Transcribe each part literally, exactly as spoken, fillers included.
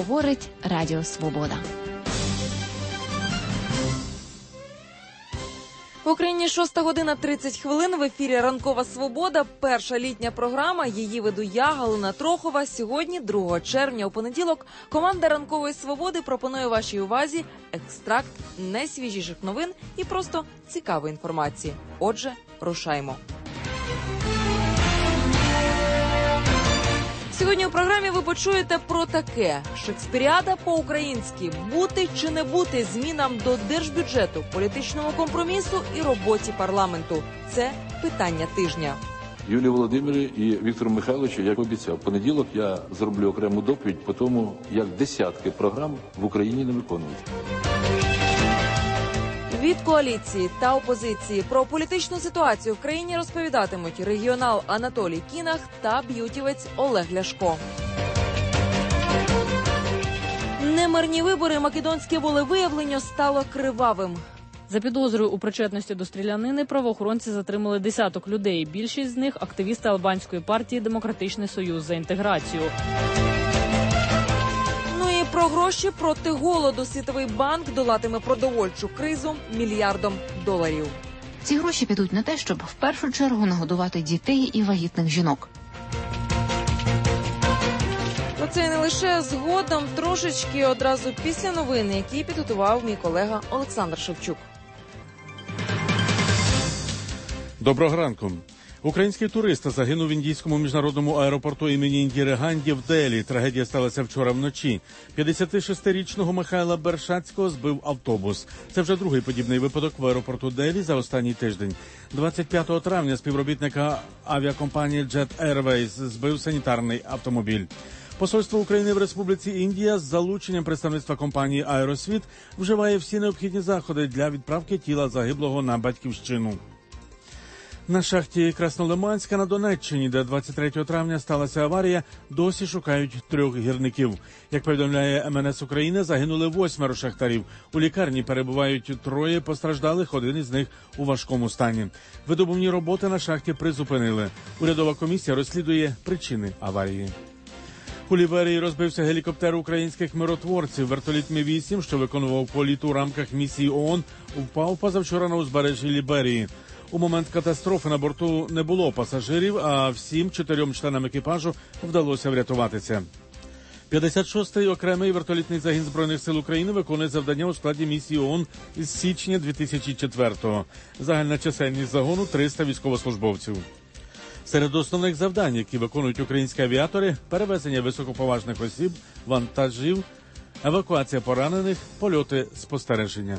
говорить Радіо Свобода. В Україні шоста година тридцять хвилин. В ефірі «Ранкова Свобода». Перша літня програма. Її веду я, Галина Трохова. Сьогодні, другого червня, у понеділок, команда «Ранкової Свободи» пропонує вашій увазі екстракт найсвіжіших новин і просто цікавої інформації. Отже, рушаймо. Сьогодні у програмі ви почуєте про таке. Шекспіріада по-українськи. Бути чи не бути змінам до держбюджету, політичному компромісу і роботі парламенту. Це питання тижня. Юлії Володимирі і Віктору Михайловичу, як обіцяв, в понеділок я зроблю окрему доповідь по тому, як десятки програм в Україні не виконують. Від коаліції та опозиції про політичну ситуацію в країні розповідатимуть регіонал Анатолій Кінах та б'ютівець Олег Ляшко. Немирні вибори, македонське волевиявлення стало кривавим. За підозрою у причетності до стрілянини правоохоронці затримали десяток людей. Більшість з них – активісти албанської партії «Демократичний союз за інтеграцію». Про гроші проти голоду Світовий банк долатиме продовольчу кризу мільярдом доларів. Ці гроші підуть на те, щоб в першу чергу нагодувати дітей і вагітних жінок. Про це і не лише згодом, трошечки одразу після новин, які підготував мій колега Олександр Шевчук. Доброго ранку. Український турист загинув в індійському міжнародному аеропорту імені Індіри Ганді в Делі. Трагедія сталася вчора вночі. п'ятдесятишестирічного Михайла Бершацького збив автобус. Це вже другий подібний випадок в аеропорту Делі за останній тиждень. двадцять п'ятого травня співробітника авіакомпанії Jet Airways збив санітарний автомобіль. Посольство України в Республіці Індія з залученням представництва компанії «Аеросвіт» вживає всі необхідні заходи для відправки тіла загиблого на батьківщину. На шахті Краснолиманська на Донеччині, де двадцять третього травня сталася аварія, досі шукають трьох гірників. Як повідомляє ем ен ес України, загинули восьмеро шахтарів. У лікарні перебувають троє постраждалих, один із них у важкому стані. Видобувні роботи на шахті призупинили. Урядова комісія розслідує причини аварії. У Ліберії розбився гелікоптер українських миротворців. Вертоліт Мі вісім, що виконував політ у рамках місії ООН, впав позавчора на узбережжі Ліберії. У момент катастрофи на борту не було пасажирів, а всім чотирьом членам екіпажу вдалося врятуватися. п'ятдесят шостий окремий вертолітний загін Збройних сил України виконує завдання у складі місії ООН із січня дві тисячі четвертого. Загальна чисельність загону – триста військовослужбовців. Серед основних завдань, які виконують українські авіатори – перевезення високоповажних осіб, вантажів, евакуація поранених, польоти спостереження.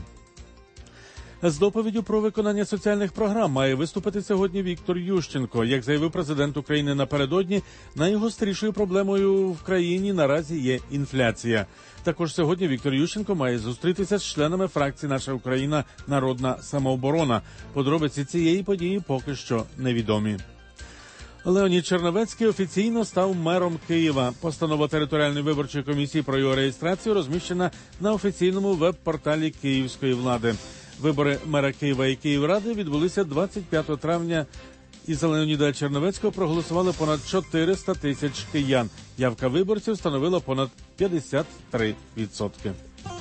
З доповіддю про виконання соціальних програм має виступити сьогодні Віктор Ющенко. Як заявив президент України напередодні, найгострішою проблемою в країні наразі є інфляція. Також сьогодні Віктор Ющенко має зустрітися з членами фракції «Наша Україна. Народна самооборона». Подробиці цієї події поки що невідомі. Леонід Черновецький офіційно став мером Києва. Постанова територіальної виборчої комісії про його реєстрацію розміщена на офіційному веб-порталі київської влади. Вибори мера Києва і Київради відбулися двадцять п'ятого травня, і за Леоніда Черновецького проголосували понад чотириста тисяч киян. Явка виборців становила понад п'ятдесят три відсотки.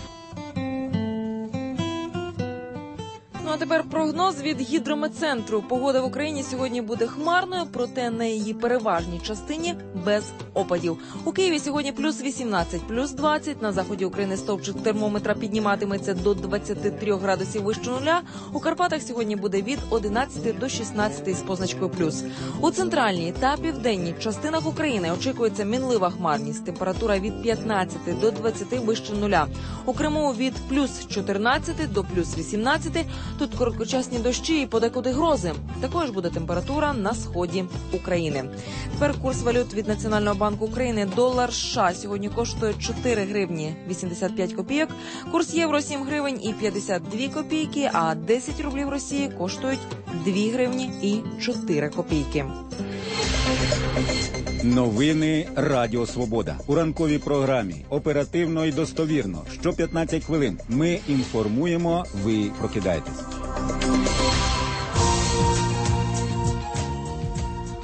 Ну а тепер прогноз від гідрометцентру. Погода в Україні сьогодні буде хмарною, проте на її переважній частині без опадів. У Києві сьогодні плюс вісімнадцять, плюс двадцять. На заході України стовпчик термометра підніматиметься до двадцяти трьох градусів вище нуля. У Карпатах сьогодні буде від одинадцяти до шістнадцяти з позначкою плюс. У центральній та південній частинах України очікується мінлива хмарність. Температура від п'ятнадцяти до двадцяти вище нуля. У Криму від плюс чотирнадцяти до плюс вісімнадцяти. Тут короткочасні дощі і подекуди грози. Також буде температура на сході України. Тепер курс валют від Національного банку України. Долар США сьогодні коштує чотири гривні вісімдесят п'ять копійок. Курс євро сім гривень і п'ятдесят дві копійки, а десять рублів Росії коштують дві гривні і чотири копійки. Новини Радіо Свобода. У ранковій програмі оперативно і достовірно. Що п'ятнадцять хвилин ми інформуємо, ви прокидаєтесь. Бути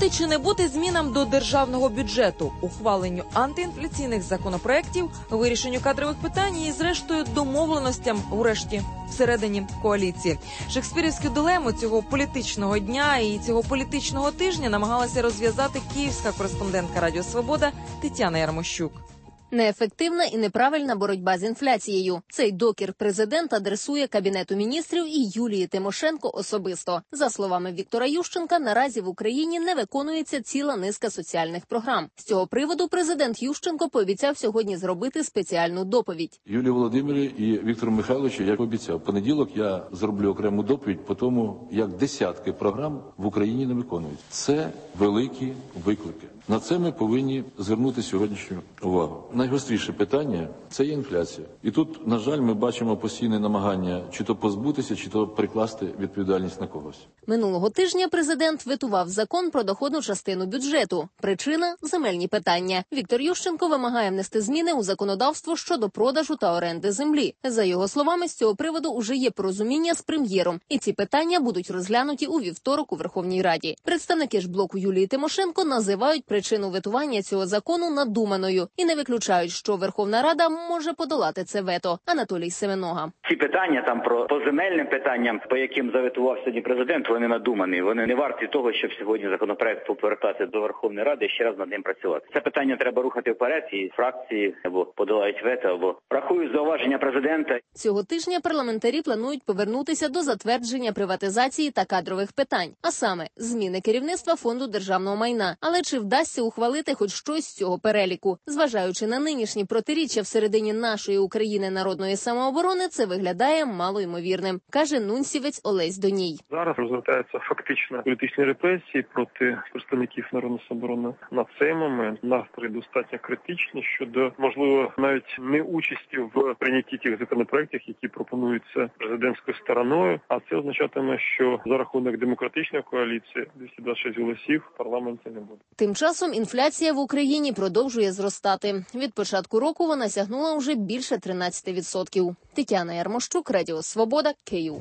Бути чи не бути змінам до державного бюджету, ухваленню антиінфляційних законопроєктів, вирішенню кадрових питань і, зрештою, домовленостям, врешті, всередині коаліції. Шекспірівську дилему цього політичного дня і цього політичного тижня намагалася розв'язати київська кореспондентка Радіо Свобода Тетяна Ярмощук. Неефективна і неправильна боротьба з інфляцією. Цей докір президент адресує Кабінету міністрів і Юлії Тимошенко особисто. За словами Віктора Ющенка, наразі в Україні не виконується ціла низка соціальних програм. З цього приводу президент Ющенко пообіцяв сьогодні зробити спеціальну доповідь. Юлії Володимирі і Віктору Михайловичу, як обіцяв, в понеділок я зроблю окрему доповідь по тому, як десятки програм в Україні не виконують. Це великі виклики. На це ми повинні звернути сьогоднішню увагу. Найгостріше питання – це є інфляція. І тут, на жаль, ми бачимо постійне намагання чи то позбутися, чи то прикласти відповідальність на когось. Минулого тижня президент ветував закон про доходну частину бюджету. Причина – земельні питання. Віктор Ющенко вимагає внести зміни у законодавство щодо продажу та оренди землі. За його словами, з цього приводу уже є порозуміння з прем'єром. І ці питання будуть розглянуті у вівторок у Верховній Раді. Представники ж блоку Юлії Тимошенко називають причину ветування цього закону надуманою і не виключають, що Верховна Рада може подолати це вето. Анатолій Семенога. Ці питання там про по земельним питанням, по яким заветував сьогодні президент, вони надумані. Вони не варті того, щоб сьогодні законопроект повертати до Верховної Ради і ще раз над ним працювати. Це питання треба рухати вперед, і фракції або подолають вето, або рахують зауваження президента. Цього тижня парламентарі планують повернутися до затвердження приватизації та кадрових питань, а саме зміни керівництва Фонду державного майна. Але чи вдасться ухвалити хоч щось з цього переліку? Зважаючи на нинішні протиріччя всередині нашої України народної самооборони, це виглядає малоймовірним, каже нунсівець Олесь Доній. Зараз розгортаються фактично політичні репресії проти представників народної самооборони. На цей момент настрої достатньо критичні щодо, можливо, навіть не участі в прийнятті тих законопроєктів, які пропонуються президентською стороною. А це означатиме, що за рахунок демократичної коаліції двісті двадцять шість голосів в парламенті не буде. Тим часом інфляція в Україні продовжує зростати. Від початку року вона сягнула вже більше тринадцять відсотків. Тетяна Ярмощук, Радіо Свобода, Київ.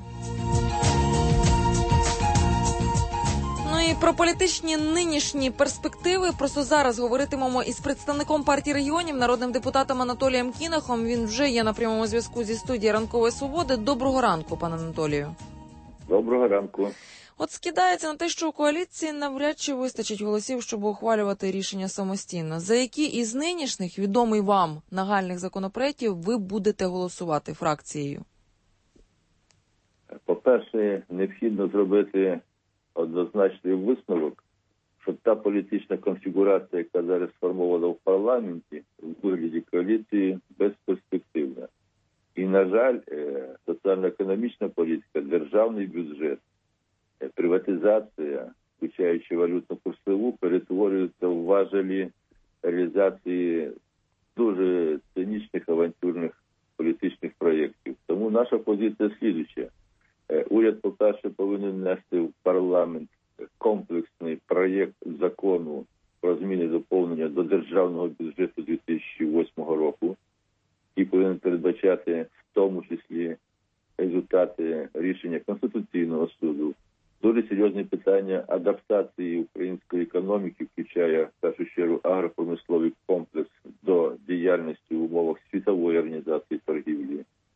Ну і про політичні нинішні перспективи просто зараз говоритимемо із представником партії регіонів, народним депутатом Анатолієм Кінахом. Він вже є на прямому зв'язку зі студії Ранкової Свободи. Доброго ранку, пане Анатолію. Доброго ранку. От скидається на те, що у коаліції навряд чи вистачить голосів, щоб ухвалювати рішення самостійно. За які із нинішніх, відомий вам, нагальних законопроєктів ви будете голосувати фракцією? По-перше, необхідно зробити однозначний висновок, що та політична конфігурація, яка зараз сформована в парламенті, в вигляді коаліції, безперспективна. І, на жаль, соціально-економічна політика, державний бюджет, приватизація, включаючи валютно-курсову, перетворюється в важелі реалізації дуже цинічних авантюрних політичних проєктів. Тому наша позиція слідуюча. Уряд, по-перше, повинен внести в парламент комплексний проєкт закону про зміни доповнення до державного бюджету дві тисячі восьмого року, який повинен передбачати в тому числі результати рішення Конституційного суду. Дуже серйозне питання адаптації української економіки, включає в першу чергу агропромисловий комплекс до діяльності в умовах світової організації торгівлі,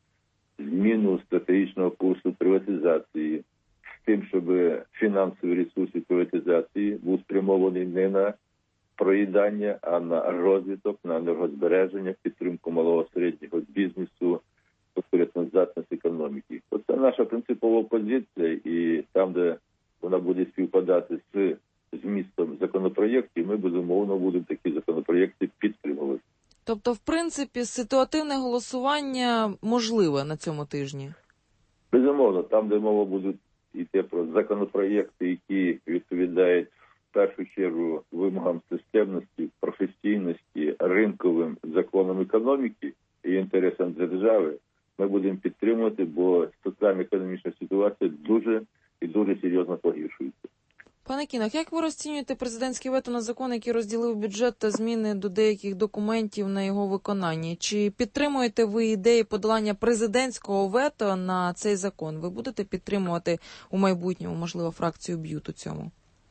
зміну стратегічного курсу приватизації з тим, щоб фінансові ресурси приватизації був спрямований не на проїдання, а на розвиток, на енергозбереження, підтримку малого середнього бізнесу, конкурентоздатність економіки. Це наша принципова позиція, і там, де вона буде співпадати з змістом законопроєктів, ми, безумовно, будемо такі законопроєкти підтримувати. Тобто, в принципі, ситуативне голосування можливе на цьому тижні? Безумовно, там, де мова буде йти про законопроєкти, які відповідають в першу чергу вимогам системності, професійності, ринковим законам економіки і інтересам держави, ми будемо підтримувати, бо соціально-економічна ситуація дуже і дуже серйозно погіршується. Пане Кінах, як ви розцінюєте президентське вето на закон, який розділив бюджет та зміни до деяких документів на його виконанні? Чи підтримуєте ви ідеї подолання президентського вето на цей закон? Ви будете підтримувати у майбутньому, можливо, фракцію БЮТ у цьому?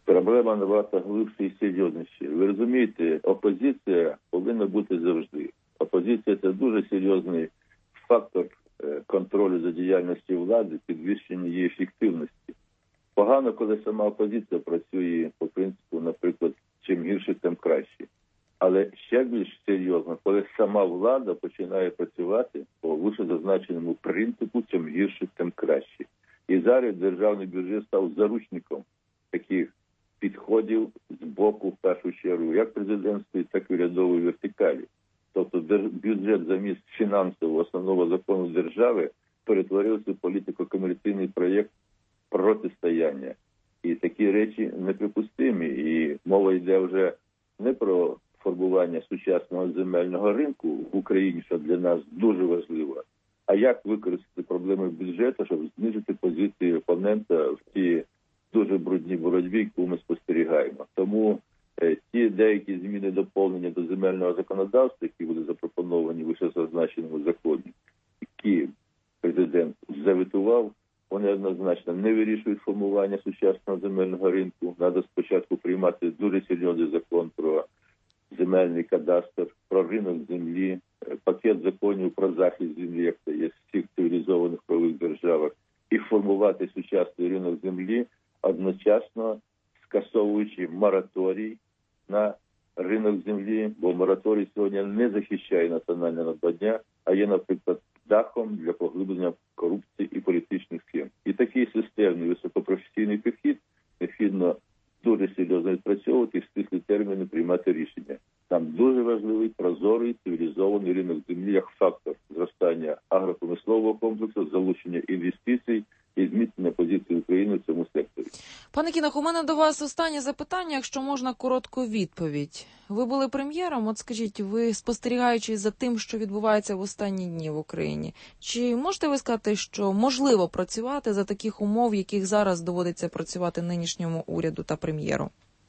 Проблема набагато глибше і серйозніше. Ви розумієте, опозиція повинна бути завжди. Опозиція – це дуже серйозний фактор контролю за діяльністю влади, підвищення її ефективності. Погано, коли сама опозиція працює по принципу, наприклад, чим гірше, тим краще. Але ще більш серйозно, коли сама влада починає працювати по вищезазначеному принципу, чим гірше, тим краще. І зараз державний бюджет став заручником таких підходів з боку, в першу чергу, як президентської, так і урядової вертикалі. Тобто бюджет замість фінансового основного закону держави перетворився в політико-комерційний проєкт протистояння. І такі речі неприпустимі. І мова йде вже не про формування сучасного земельного ринку в Україні, що для нас дуже важливо, а як використати проблеми бюджету, щоб знизити позиції опонента в тій дуже брудній боротьбі, яку ми спостерігаємо. Тому е, ті деякі зміни доповнення до земельного законодавства, які були запропоновані в вищезазначеному законі, які президент заветував, вони однозначно не вирішують формування сучасного земельного ринку. Треба спочатку приймати дуже серйозний закон про земельний кадастр, про ринок землі, пакет законів про захист землі, як це є в всіх цивілізованих правових державах, і формувати сучасний ринок землі, одночасно скасовуючи мораторій на ринок землі, бо мораторій сьогодні не захищає національне надбання, а є, наприклад, дахом для поглиблення корупції і політичних схем. І такий системний високопрофесійний підхід необхідно дуже серйозно відпрацьовувати і в стислі терміни приймати рішення. Там дуже важливий прозорий цивілізований ринок землі як фактор зростання агропромислового комплексу, залучення інвестицій і зміцнення позиції України в цьому секторі. Пане Кінах, у мене до вас останнє запитання, якщо можна коротку відповідь. Ви були прем'єром, от скажіть, ви спостерігаючи за тим, що відбувається в останні дні в Україні, чи можете ви сказати, що можливо працювати за таких умов, в яких зараз доводиться працювати нинішньому уряду та прем'єру?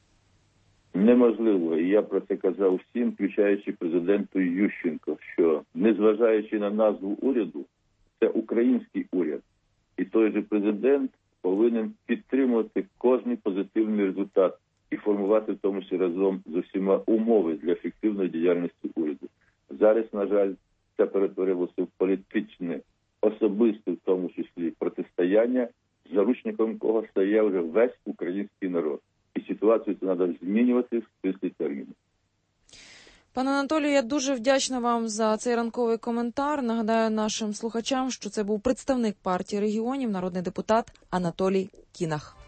Неможливо. І я про це казав всім, включаючи президенту Ющенко, що незважаючи на назву уряду, це український уряд. І той же президент повинен підтримувати кожний позитивний результат і формувати в тому числі разом з усіма умови для ефективної діяльності уряду. Зараз, на жаль, це перетворилося в політичне, особисте в тому числі протистояння, заручником кого стає вже весь український народ. І ситуацію це треба змінювати в стислі терміни. Пане Анатолію, я дуже вдячна вам за цей ранковий коментар. Нагадаю нашим слухачам, що це був представник партії регіонів, народний депутат Анатолій Кінах.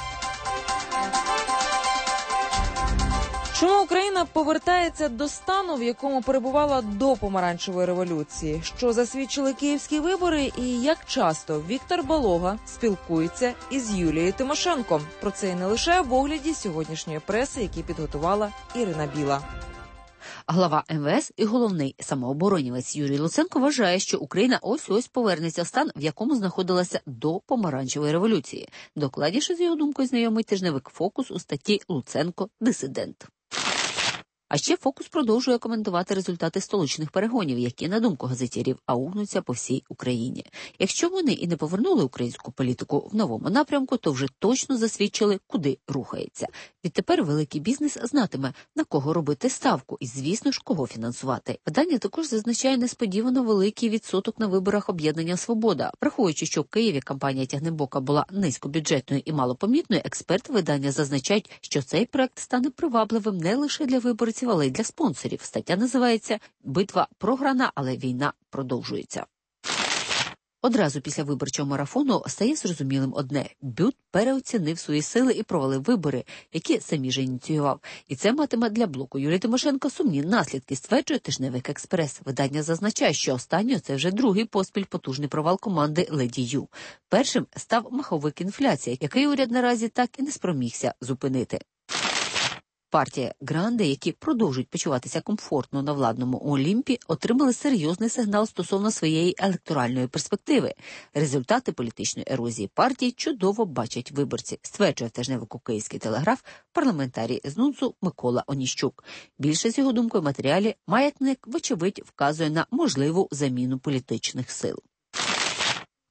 Чому Україна повертається до стану, в якому перебувала до помаранчевої революції? Що засвідчили київські вибори і як часто Віктор Балога спілкується із Юлією Тимошенко? Про це і не лише в огляді сьогоднішньої преси, який підготувала Ірина Біла. Глава ем ве ес і головний самооборонівець Юрій Луценко вважає, що Україна ось-ось повернеться в стан, в якому знаходилася до помаранчевої революції. Докладніше з його думкою знайомий тижневик «Фокус» у статті «Луценко. Дисидент». А ще «Фокус» продовжує коментувати результати столичних перегонів, які, на думку газетярів, аукнуться по всій Україні. Якщо вони і не повернули українську політику в новому напрямку, то вже точно засвідчили, куди рухається. Відтепер великий бізнес знатиме, на кого робити ставку і, звісно ж, кого фінансувати. Видання також зазначає несподівано великий відсоток на виборах об'єднання «Свобода». Враховуючи, що в Києві кампанія Тягнебока була низькобюджетною і малопомітною, експерти видання зазначають, що цей проект стане привабливим не лише для виборців, але й для спонсорів. Стаття називається «Битва програна, але війна продовжується». Одразу після виборчого марафону стає зрозумілим одне – БЮТ переоцінив свої сили і провалив вибори, які самі ж ініціював. І це матиме для блоку Юлії Тимошенко сумні наслідки, стверджує тижневик «Експрес». Видання зазначає, що останньо це вже другий поспіль потужний провал команди Леді Ю. Першим став маховик інфляції, який уряд наразі так і не спромігся зупинити. Партія Гранде, які продовжують почуватися комфортно на владному Олімпі, отримали серйозний сигнал стосовно своєї електоральної перспективи. Результати політичної ерозії партії чудово бачать виборці, стверджує в тижневику «Київський телеграф» парламентарій з НУНСу Микола Оніщук. Більше, з його думкою, в матеріалі маятник, вочевидь, вказує на можливу заміну політичних сил.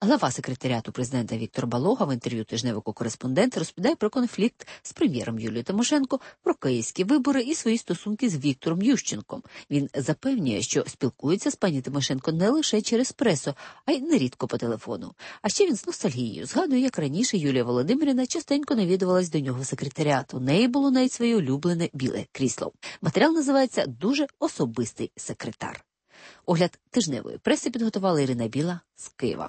Глава секретаріату президента Віктор Балога в інтерв'ю тижневику «Кореспондент» розповідає про конфлікт з прем'єром Юлією Тимошенко, про київські вибори і свої стосунки з Віктором Ющенком. Він запевнює, що спілкується з пані Тимошенко не лише через пресу, а й нерідко по телефону. А ще він з ностальгією згадує, як раніше Юлія Володимирівна частенько навідувалась до нього в секретаріат. У неї було навіть своє улюблене біле крісло. Матеріал називається «Дуже особистий секретар». Огляд тижневої преси підготувала Ірина Біла з Києва.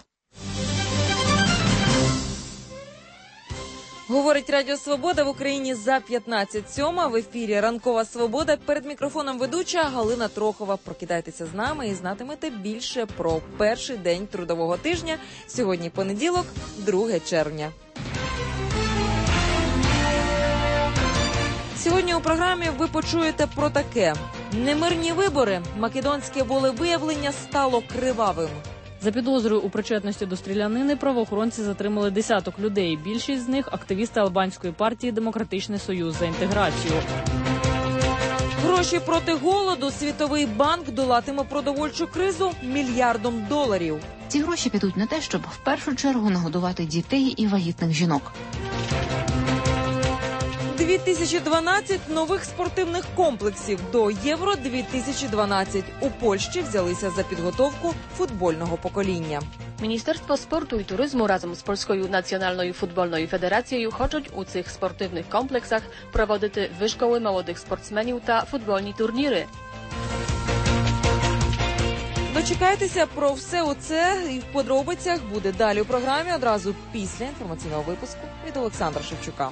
Говорить Радіо Свобода в Україні за п'ятнадцять сьома. В ефірі «Ранкова Свобода». Перед мікрофоном ведуча Галина Трохова. Прокидайтеся з нами і знатимете більше про перший день трудового тижня. Сьогодні понеділок, друге червня. Сьогодні у програмі ви почуєте про таке. Немирні вибори. Македонське волевиявлення стало кривавим. За підозрою у причетності до стрілянини правоохоронці затримали десяток людей. Більшість з них – активісти албанської партії «Демократичний союз за інтеграцію». Гроші проти голоду. Світовий банк долатиме продовольчу кризу мільярдом доларів. Ці гроші підуть на те, щоб в першу чергу нагодувати дітей і вагітних жінок. дві тисячі дванадцять нових спортивних комплексів до Євро дві тисячі дванадцять. У Польщі взялися за підготовку футбольного покоління. Міністерство спорту і туризму разом з Польською національною футбольною федерацією хочуть у цих спортивних комплексах проводити вишколи молодих спортсменів та футбольні турніри. Дочекайтеся про все оце і в подробицях буде далі у програмі одразу після інформаційного випуску від Олександра Шевчука.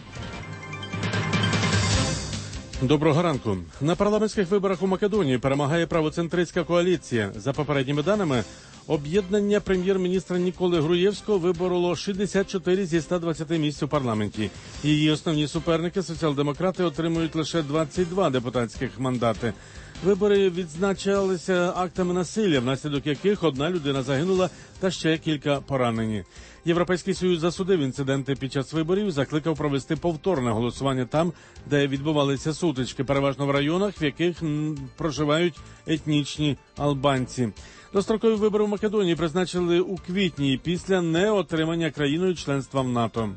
Доброго ранку. На парламентських виборах у Македонії перемагає правоцентристська коаліція. За попередніми даними, об'єднання прем'єр-міністра Ніколи Груєвського вибороло шістдесят чотири зі ста двадцяти місць у парламенті. Її основні суперники, соціал-демократи, отримують лише двадцять два депутатських мандати. Вибори відзначалися актами насилля, внаслідок яких одна людина загинула та ще кілька поранені. Європейський Союз засудив інциденти під час виборів, закликав провести повторне голосування там, де відбувалися сутички, переважно в районах, в яких проживають етнічні албанці. Дострокові вибори в Македонії призначили у квітні після неотримання країною членства в НАТО.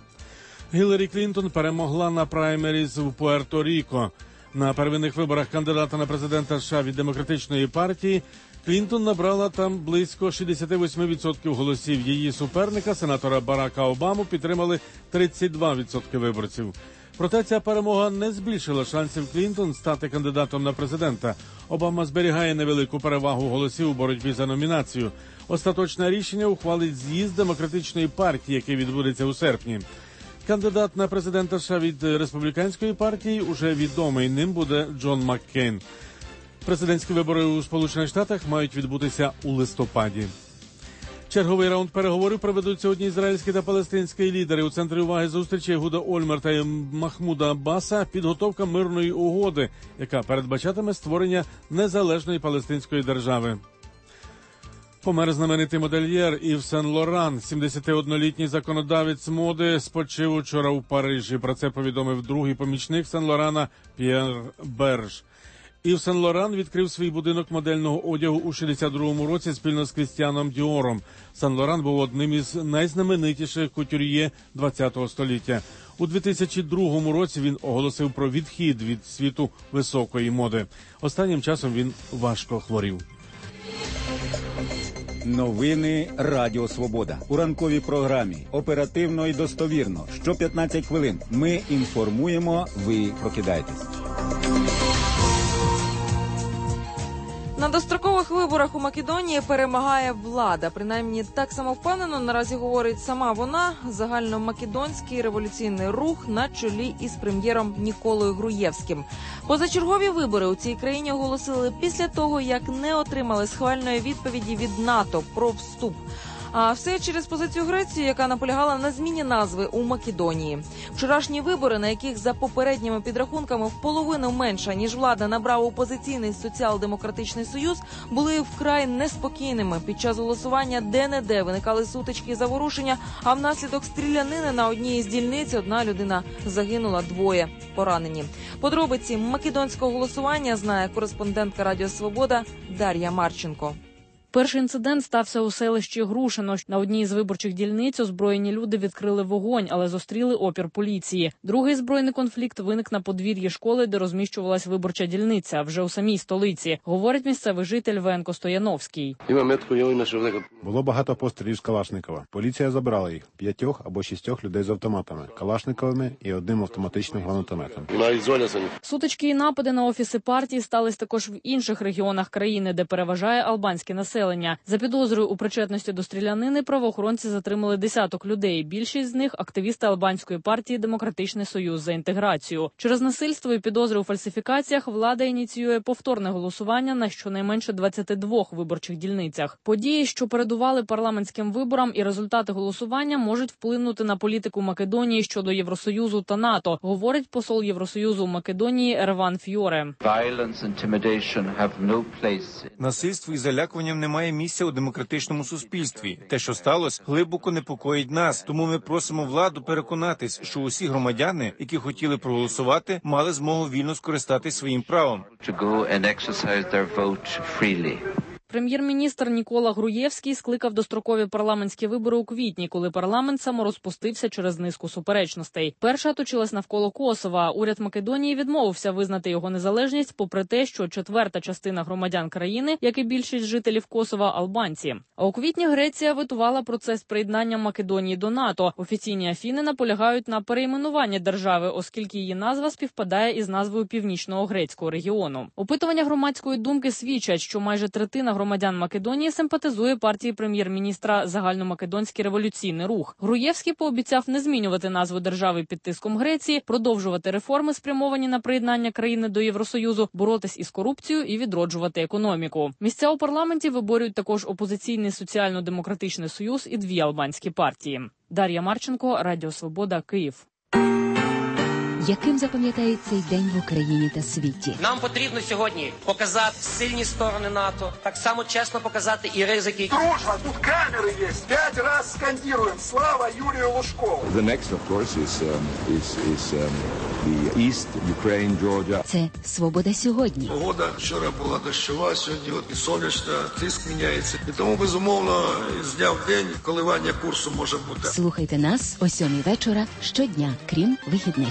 Гіларі Клінтон перемогла на праймеріз в Пуерто-Ріко. На первинних виборах кандидата на президента США від Демократичної партії Клінтон набрала там близько шістдесят вісім відсотків голосів. Її суперника, сенатора Барака Обаму, підтримали тридцять два відсотки виборців. Проте ця перемога не збільшила шансів Клінтон стати кандидатом на президента. Обама зберігає невелику перевагу голосів у боротьбі за номінацію. Остаточне рішення ухвалить з'їзд Демократичної партії, який відбудеться у серпні. Кандидат на президента США від Республіканської партії уже відомий. Ним буде Джон Маккейн. Президентські вибори у Сполучених Штатах мають відбутися у листопаді. Черговий раунд переговорів проведуть сьогодні ізраїльські та палестинські лідери. У центрі уваги зустрічі Єгуда Ольмерта і Махмуда Аббаса підготовка мирної угоди, яка передбачатиме створення незалежної палестинської держави. Помер знаменитий модельєр Ів Сен-Лоран. сімдесятиоднолітній законодавець моди спочив учора у Парижі. Про це повідомив другий помічник Сен-Лорана П'єр Берж. Ів Сен-Лоран відкрив свій будинок модельного одягу у шістдесят другому році спільно з Крістіаном Діором. Сен-Лоран був одним із найзнаменитіших кутюр'є ХХ століття. У дві тисячі другому році він оголосив про відхід від світу високої моди. Останнім часом він важко хворів. Новини Радіо Свобода. У ранковій програмі. Оперативно і достовірно. Що п'ятнадцять хвилин. Ми інформуємо, ви прокидаєтесь. На дострокових виборах у Македонії перемагає влада. Принаймні так самовпевнено наразі говорить сама вона. Загальномакедонський революційний рух на чолі із прем'єром Ніколою Груєвським. Позачергові вибори у цій країні оголосили після того, як не отримали схвальної відповіді від НАТО про вступ. А все через позицію Греції, яка наполягала на зміні назви у Македонії. Вчорашні вибори, на яких за попередніми підрахунками в половину менше, ніж влада набрав опозиційний соціал-демократичний союз, були вкрай неспокійними. Під час голосування де-не-де виникали сутички і заворушення, а внаслідок стрілянини на одній із дільниць одна людина загинула, двоє поранені. Подробиці македонського голосування знає кореспондентка Радіо Свобода Дар'я Марченко. Перший інцидент стався у селищі Грушино. На одній з виборчих дільниць озброєні люди відкрили вогонь, але зустріли опір поліції. Другий збройний конфлікт виник на подвір'ї школи, де розміщувалась виборча дільниця, вже у самій столиці, говорить місцевий житель Венко Стояновський. Було багато пострілів з Калашникова. Поліція забрала їх, п'ятьох або шістьох людей з автоматами, Калашниковими і одним автоматичним гранатометом. Сутички і напади на офіси партії стались також в інших регіонах країни, де переважає албанське населення. За підозрою у причетності до стрілянини правоохоронці затримали десяток людей. Більшість з них – активісти албанської партії «Демократичний союз за інтеграцію». Через насильство і підозри у фальсифікаціях влада ініціює повторне голосування на щонайменше двадцяти двох виборчих дільницях. Події, що передували парламентським виборам, і результати голосування можуть вплинути на політику Македонії щодо Євросоюзу та НАТО, говорить посол Євросоюзу у Македонії Ерван Фьоре. Насильство і залякуванням немає місця у демократичному суспільстві. Те, що сталося, глибоко непокоїть нас. Тому ми просимо владу переконатись, що усі громадяни, які хотіли проголосувати, мали змогу вільно скористатись своїм правом. Прем'єр-міністр Нікола Груєвський скликав дострокові парламентські вибори у квітні, коли парламент саморозпустився через низку суперечностей. Перша точилась навколо Косова. Уряд Македонії відмовився визнати його незалежність, попри те, що четверта частина громадян країни, як і більшість жителів Косова, албанці. А у квітні Греція ветувала процес приєднання Македонії до НАТО. Офіційні Афіни наполягають на перейменуванні держави, оскільки її назва співпадає із назвою північного грецького регіону. Опитування громадської думки свідчать, що майже третина громадян Македонії симпатизує партії прем'єр-міністра «Загальномакедонський революційний рух». Груєвський пообіцяв не змінювати назву держави під тиском Греції, продовжувати реформи, спрямовані на приєднання країни до Євросоюзу, боротись із корупцією і відроджувати економіку. Місця у парламенті виборюють також опозиційний соціально-демократичний союз і дві албанські партії. Дар'я Марченко, Радіо Свобода, Київ. Яким запам'ятає цей день в Україні та світі? Нам потрібно сьогодні показати сильні сторони НАТО, так само чесно показати і ризики. Дружба, тут камери є. П'ять раз скандируємо. Слава Юрію Лужкову. The next, of course, is, um, is, is um, the East, Ukraine, Georgia. Це «Свобода сьогодні». Погода вчора була дощова, сьогодні от і сонячна, тиск міняється. І тому, безумовно, з дня в день коливання курсу може бути. Слухайте нас о сьомій вечора щодня, крім вихідних.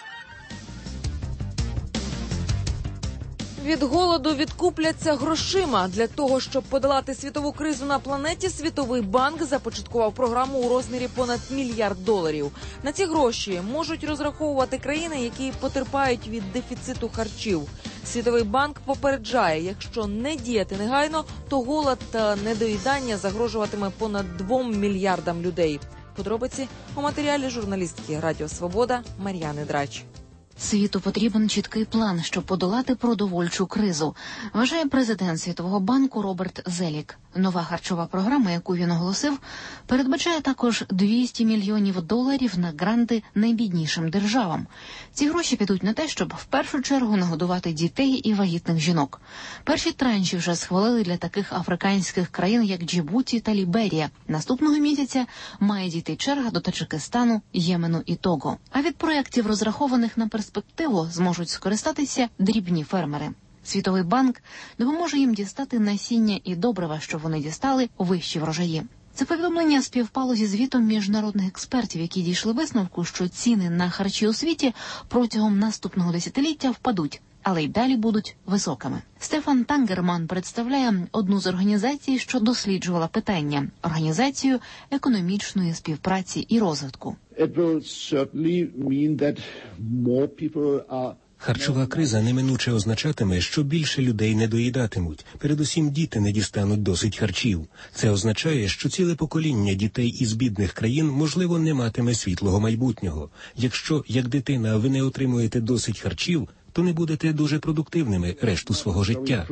Від голоду відкупляться грошима. Для того, щоб подолати світову кризу на планеті, Світовий банк започаткував програму у розмірі понад мільярд доларів. На ці гроші можуть розраховувати країни, які потерпають від дефіциту харчів. Світовий банк попереджає, якщо не діяти негайно, то голод та недоїдання загрожуватиме понад двом мільярдам людей. Подробиці у матеріалі журналістки Радіо Свобода Мар'яни Драч. Світу потрібен чіткий план, щоб подолати продовольчу кризу, вважає президент Світового банку Роберт Зелік. Нова харчова програма, яку він оголосив, передбачає також двісті мільйонів доларів на гранти найбіднішим державам. Ці гроші підуть на те, щоб в першу чергу нагодувати дітей і вагітних жінок. Перші транші вже схвалили для таких африканських країн, як Джибуті та Ліберія. Наступного місяця має дійти черга до Таджикистану, Ємену і Того. А від проєктів, розрахованих на перспективу, зможуть скористатися дрібні фермери. Світовий банк допоможе їм дістати насіння і добрива, щоб вони дістали вищі врожаї. Це повідомлення співпало зі звітом міжнародних експертів, які дійшли висновку, що ціни на харчі у світі протягом наступного десятиліття впадуть, але й далі будуть високими. Стефан Тангерман представляє одну з організацій, що досліджувала питання – Організацію економічної співпраці і розвитку. It will certainly mean that more people are... Харчова криза неминуче означатиме, що більше людей не доїдатимуть. Передусім, діти не дістануть досить харчів. Це означає, що ціле покоління дітей із бідних країн, можливо, не матиме світлого майбутнього. Якщо, як дитина, ви не отримуєте досить харчів, то не будете дуже продуктивними решту свого життя.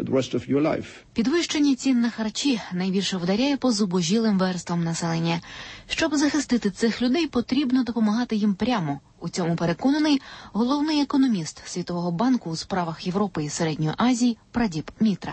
Підвищення цін на харчі найбільше вдаряє по зубожілим верствам населення. Щоб захистити цих людей, потрібно допомагати їм прямо. У цьому переконаний головний економіст Світового банку у справах Європи і Середньої Азії Прадіп Мітра.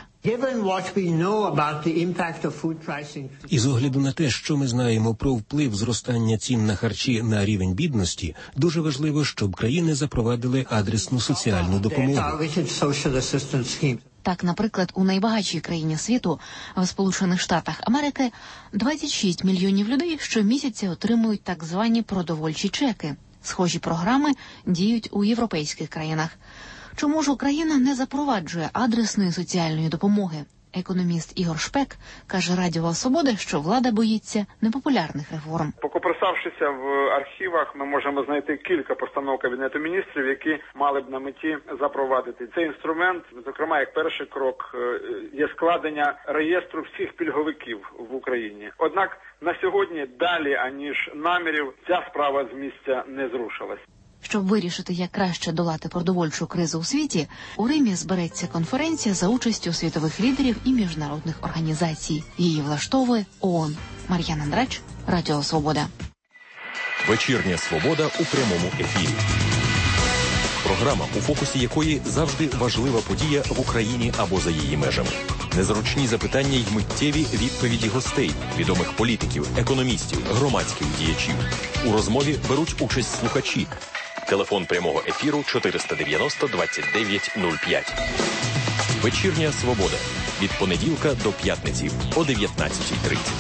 І з огляду на те, що ми знаємо про вплив зростання цін на харчі на рівень бідності, дуже важливо, щоб країни запровадили адресну соціальну допомогу. Так, наприклад, у найбагатшій країні світу, в Сполучених Штатах Америки, двадцять шість мільйонів людей щомісяця отримують так звані продовольчі чеки. Схожі програми діють у європейських країнах. Чому ж Україна не запроваджує адресної соціальної допомоги? Економіст Ігор Шпек каже Радіо Свобода, що влада боїться непопулярних реформ. Покопирсавшися в архівах, ми можемо знайти кілька постанов Кабінету міністрів, які мали б на меті запровадити цей інструмент. Зокрема, як перший крок є складення реєстру всіх пільговиків в Україні. Однак на сьогодні далі, аніж намірів, ця справа з місця не зрушилась. Щоб вирішити, як краще долати продовольчу кризу у світі, у Римі збереться конференція за участю світових лідерів і міжнародних організацій. Її влаштовує ООН. Мар'яна Драч, Радіо Свобода. Вечірня Свобода у прямому ефірі. Програма, у фокусі якої завжди важлива подія в Україні або за її межами. Незручні запитання й миттєві відповіді гостей, відомих політиків, економістів, громадських діячів. У розмові беруть участь слухачі. Телефон прямого ефіру чотириста дев'яносто двадцять дев'ять нуль п'ять. Вечірня Свобода. Від понеділка до п'ятниці о дев'ятнадцятій тридцять.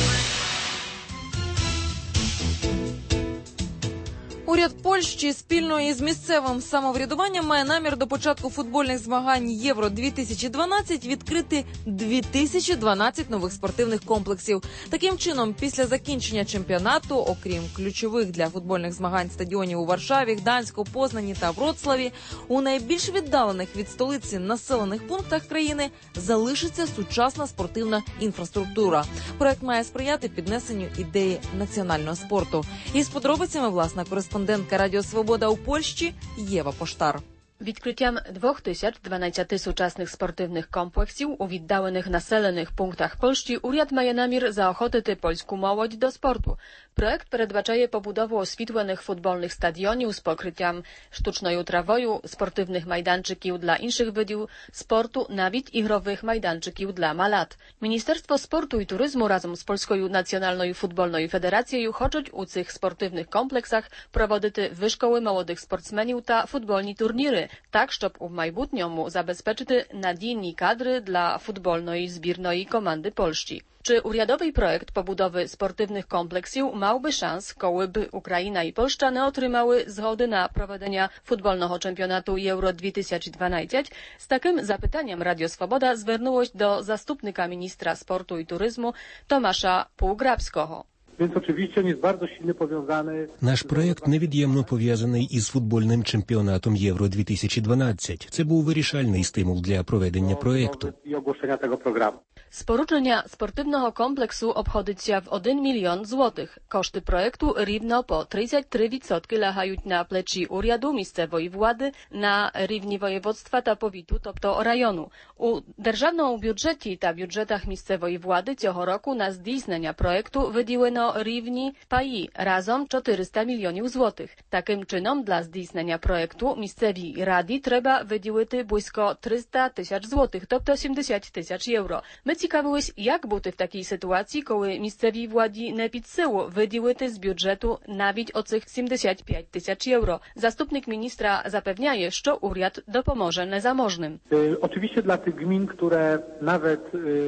Уряд Польщі спільно із місцевим самоврядуванням має намір до початку футбольних змагань Євро дві тисячі дванадцять відкрити дві тисячі дванадцять нових спортивних комплексів. Таким чином, після закінчення чемпіонату, окрім ключових для футбольних змагань стадіонів у Варшаві, Гданську, Познані та Вроцлаві, у найбільш віддалених від столиці населених пунктах країни залишиться сучасна спортивна інфраструктура. Проект має сприяти піднесенню ідеї національного спорту. Із подробицями, власна кореспондентка Радіо Свобода у Польщі Єва Поштар. Відкриттям двох тисяч дванадцяти сучасних спортивних комплексів у віддалених населених пунктах Польщі уряд має намір заохотити польську молодь до спорту. Проект передбачає побудову освітлених футбольних стадіонів з покриттям штучною травою, спортивних майданчиків для інших видів спорту, навіть ігрових майданчиків для малят. Міністерство спорту і туризму разом з Польською національною футбольною федерацією хочуть у цих спортивних комплексах проводити вишколи молодих спортсменів та футбольні турніри, так, щоб у майбутньому забезпечити надійні kadry dla futbolnej zbirnej komandy Polski. Czy uryadowy projekt pobudowy sportywnych kompleksów miałby szans, kołyby Ukraina i Polska nie otrzymały zgody na prowadzenie futbolnego czempionatu Euro dwa tysiące dwanaście? Z takim zapytaniem Radio Swoboda zwróciło się do zastupnika ministra sportu i turyzmu Tomasza Półgrabskiego. Więc oczywiście on jest bardzo silnie powiązany. Наш проект невід'ємно пов'язаний із футбольним чемпіонатом Євро дві тисячі дванадцять. Це був вирішальний стимул для проведення проекту. I ogłoszenia tego programu. Спорудження спортивного комплексу обходиться в один мільйон злотих. Кошти проекту рівно по тридцять три відсотки лягають на плечі уряду, місцевої влади, на рівні воєводства та повіту, тобто району. У державному бюджеті та бюджетах місцевої влади цього року на здійснення проекту виділено рівні паї, разом чотириста мільйонів злотих. Таким чином, для здійснення проекту місцевій раді треба виділити близько триста тисяч злотих, тобто сімдесят тисяч євро. Ми цікавились, як бути в такій ситуації, коли місцевій владі не під силу виділити з бюджету навіть оцих сімдесят п'ять тисяч євро. Заступник міністра запевняє, що уряд допоможе незаможним. Oczywiście dla tych gmin, które nawet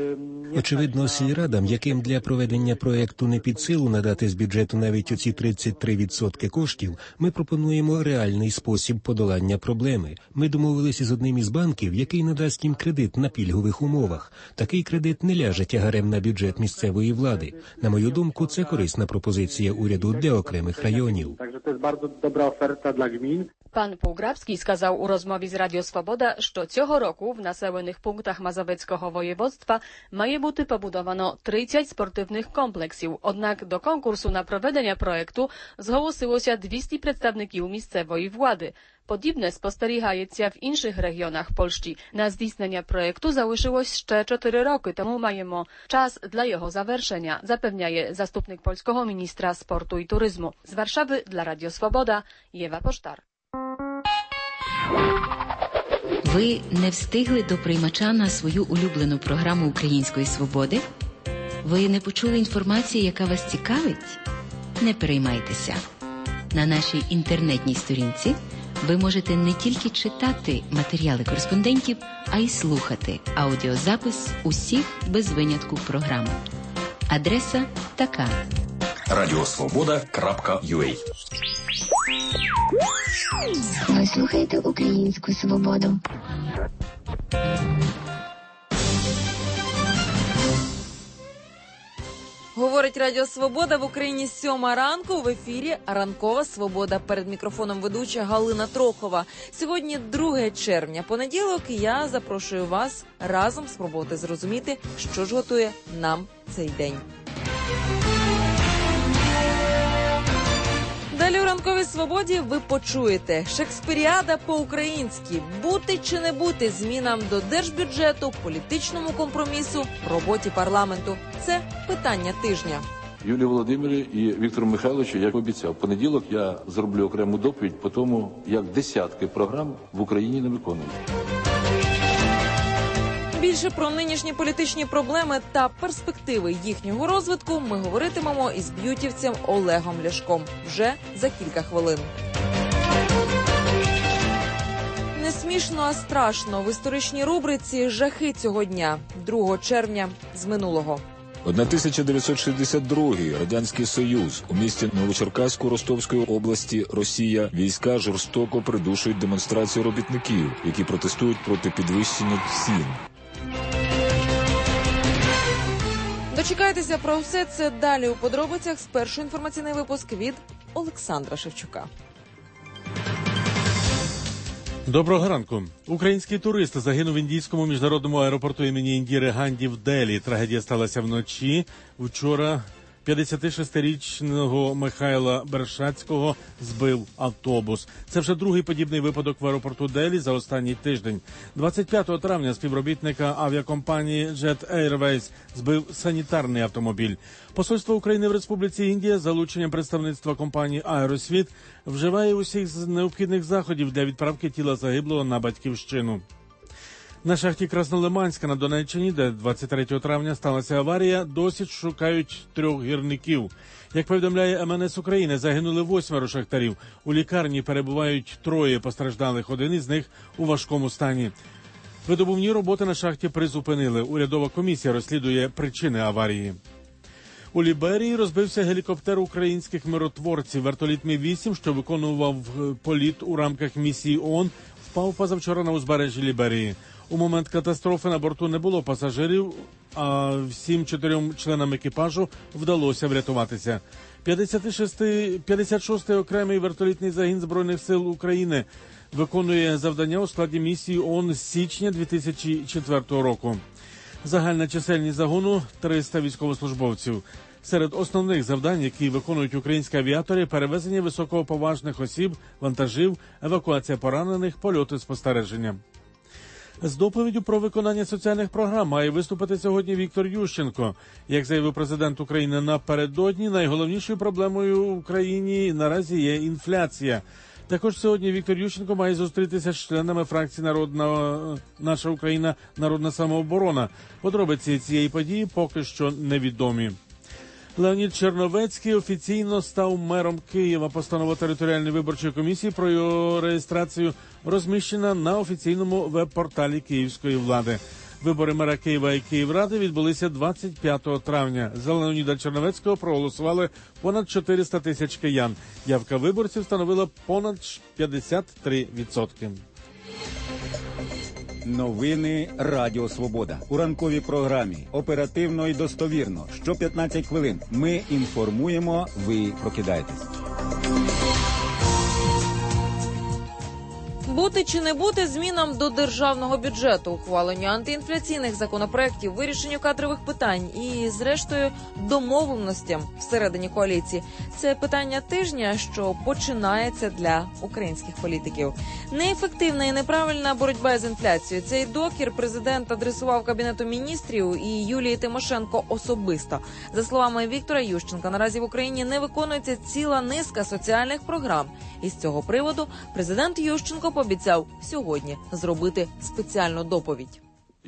Очевидно, сільрадам, яким для проведення проекту не під силу надати з бюджету навіть оці тридцять три відсотки коштів, ми пропонуємо реальний спосіб подолання проблеми. Ми домовилися з одним із банків, який надасть їм кредит на пільгових умовах. Такий кредит не ляже тягарем на бюджет місцевої влади. На мою думку, це корисна пропозиція уряду для окремих районів. Także to jest bardzo dobra oferta dla gmin. Pan Półgrabski сказав у розмові з Радіо Свобода, що цього року в населених пунктах Мазовецького воєводства має бути побудовано тридцять спортивних комплексів. Однак до конкурсу на проведення проекту зголосилося двісті представників місцевої влади. Подібне спостерігається в інших регіонах Польщі. На здійснення проекту залишилось ще чотири роки, тому маємо час для його завершення, запевняє заступник польського міністра спорту і туризму. З Warszawy dla Radio Swoboda Єва Поштар. Ви не встигли до приймача на свою улюблену програму Української свободи? Ви не почули інформації, яка вас цікавить? Не переймайтеся. На нашій інтернетній сторінці Ви можете не тільки читати матеріали кореспондентів, а й слухати аудіозапис усіх без винятку програм. Адреса така: радіосвобода крапка ю а. Ви слухаєте Українську свободу. Говорить Радіо Свобода, в Україні сьома ранку, в ефірі Ранкова Свобода. Перед мікрофоном ведуча Галина Трохова. Сьогодні друге червня, понеділок, і я запрошую вас разом спробувати зрозуміти, що ж готує нам цей день. Далі у Ранковій Свободі ви почуєте Шекспіріада по-українськи. Бути чи не бути змінам до держбюджету, політичному компромісу, роботі парламенту. Це питання тижня. Юлії Володимирі і Віктору Михайловичу, як обіцяв, в понеділок я зроблю окрему доповідь по тому, як десятки програм в Україні не виконують. Більше про нинішні політичні проблеми та перспективи їхнього розвитку ми говоритимемо із б'ютівцем Олегом Ляшком вже за кілька хвилин. Не смішно, а страшно. В історичній рубриці «Жахи цього дня» другого червня з минулого. тисяча дев'ятсот шістдесят другий. Радянський Союз. У місті Новочеркаську Ростовської області Росія війська жорстоко придушують демонстрацію робітників, які протестують проти підвищення цін. Дочекайтеся про все це далі у подробицях. Спершу інформаційний випуск від Олександра Шевчука. Доброго ранку. Український турист загинув в індійському міжнародному аеропорту імені Індіри Ганді в Делі. Трагедія сталася вночі. Вчора п'ятдесятишестирічного Михайла Бершацького збив автобус. Це вже другий подібний випадок в аеропорту Делі за останній тиждень. двадцять п'ятого травня співробітника авіакомпанії Jet Airways збив санітарний автомобіль. Посольство України в Республіці Індія з залученням представництва компанії «Аеросвіт» вживає усіх необхідних заходів для відправки тіла загиблого на батьківщину. На шахті Краснолиманська на Донеччині, де двадцять третього травня сталася аварія, досі шукають трьох гірників. Як повідомляє ем ен ес України, загинули восьмеро шахтарів. У лікарні перебувають троє постраждалих, один із них у важкому стані. Видобувні роботи на шахті призупинили. Урядова комісія розслідує причини аварії. У Ліберії розбився гелікоптер українських миротворців. Вертоліт Мі вісім, що виконував політ у рамках місії ООН, впав позавчора на узбережжі Ліберії. У момент катастрофи на борту не було пасажирів, а всім чотирьом членам екіпажу вдалося врятуватися. п'ятдесят шостий окремий вертолітний загін Збройних сил України виконує завдання у складі місії ООН з січня дві тисячі четвертого року. Загальна чисельність загону – триста військовослужбовців. Серед основних завдань, які виконують українські авіатори – перевезення високоповажних осіб, вантажів, евакуація поранених, польоти спостереження. З доповіддю про виконання соціальних програм має виступити сьогодні Віктор Ющенко. Як заявив президент України напередодні, найголовнішою проблемою в Україні наразі є інфляція. Також сьогодні Віктор Ющенко має зустрітися з членами фракції «Народна наша Україна, Народна самооборона». Подробиці цієї події поки що невідомі. Леонід Черновецький офіційно став мером Києва. Постанова територіальної виборчої комісії про його реєстрацію розміщена на офіційному веб-порталі київської влади. Вибори мера Києва і Київради відбулися двадцять п'ятого травня. За Леоніда Черновецького проголосували понад чотириста тисяч киян. Явка виборців становила понад п'ятдесят три відсотки. Новини Радіо Свобода. У ранковій програмі оперативно і достовірно. Що п'ятнадцять хвилин ми інформуємо, ви прокидаєтесь. Бути чи не бути змінам до державного бюджету, ухваленню антиінфляційних законопроєктів, вирішенню кадрових питань і, зрештою, домовленостям всередині коаліції. Це питання тижня, що починається для українських політиків. Неефективна і неправильна боротьба з інфляцією. Цей докір президент адресував Кабінету міністрів і Юлії Тимошенко особисто. За словами Віктора Ющенка, наразі в Україні не виконується ціла низка соціальних програм. І з цього приводу президент Ющенко пообіцяв сьогодні зробити спеціальну доповідь.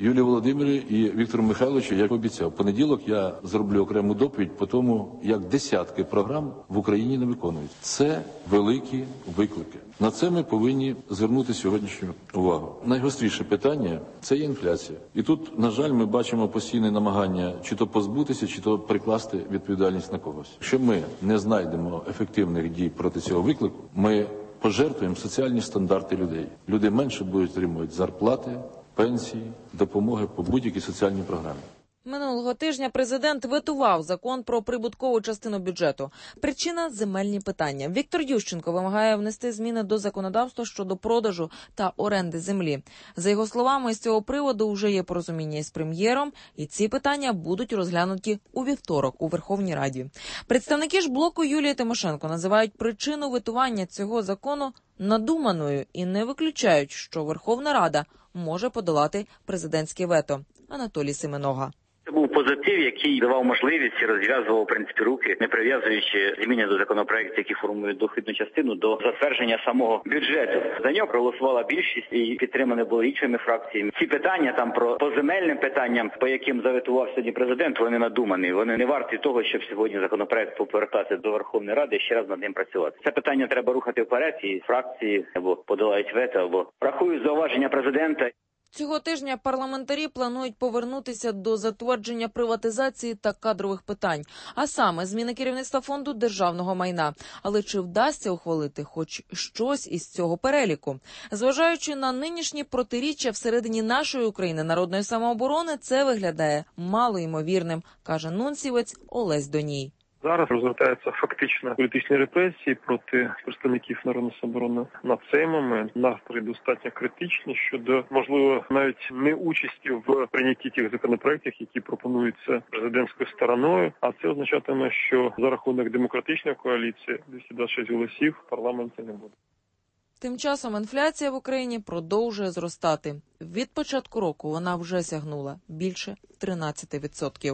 Юлії Володимирі і Віктору Михайловичу, як обіцяв, в понеділок я зроблю окрему доповідь по тому, як десятки програм в Україні не виконують. Це великі виклики. На це ми повинні звернути сьогоднішню увагу. Найгостріше питання – це є інфляція. І тут, на жаль, ми бачимо постійне намагання чи то позбутися, чи то прикласти відповідальність на когось. Якщо ми не знайдемо ефективних дій проти цього виклику, ми пожертвуємо соціальні стандарти людей. Люди менше будуть отримувати зарплати, пенсії, допомоги по будь-якій соціальній програмі. Минулого тижня президент ветував закон про прибуткову частину бюджету. Причина – земельні питання. Віктор Ющенко вимагає внести зміни до законодавства щодо продажу та оренди землі. За його словами, з цього приводу вже є порозуміння із прем'єром, і ці питання будуть розглянуті у вівторок у Верховній Раді. Представники ж блоку Юлії Тимошенко називають причину ветування цього закону надуманою і не виключають, що Верховна Рада може подолати президентське вето. Анатолій Семенога. Це був позитив, який давав можливість і розв'язував, в принципі, руки, не прив'язуючи зміни до законопроектів, які формують дохідну частину, до затвердження самого бюджету. За нього проголосувала більшість і підтримане було іншими фракціями. Ці питання там про по земельним питанням, по яким заветував сьогодні президент, вони надумані. Вони не варті того, щоб сьогодні законопроект повертати до Верховної Ради і ще раз над ним працювати. Це питання треба рухати вперед, і фракції або подолають вето, або рахують зауваження президента. Цього тижня парламентарі планують повернутися до затвердження приватизації та кадрових питань, а саме зміни керівництва фонду державного майна. Але чи вдасться ухвалити хоч щось із цього переліку? Зважаючи на нинішні протиріччя всередині нашої України народної самооборони, це виглядає малоймовірним, каже нунсівець Олесь Доній. Зараз розгортаються фактично політичні репресії проти представників народної самооборони. На цей момент настрої достатньо критичні щодо, можливо, навіть не участі в прийнятті тих законопроєктів, які пропонуються президентською стороною. А це означатиме, що за рахунок демократичної коаліції двісті двадцять шість голосів в парламенті не буде. Тим часом інфляція в Україні продовжує зростати. Від початку року вона вже сягнула більше тринадцять відсотків.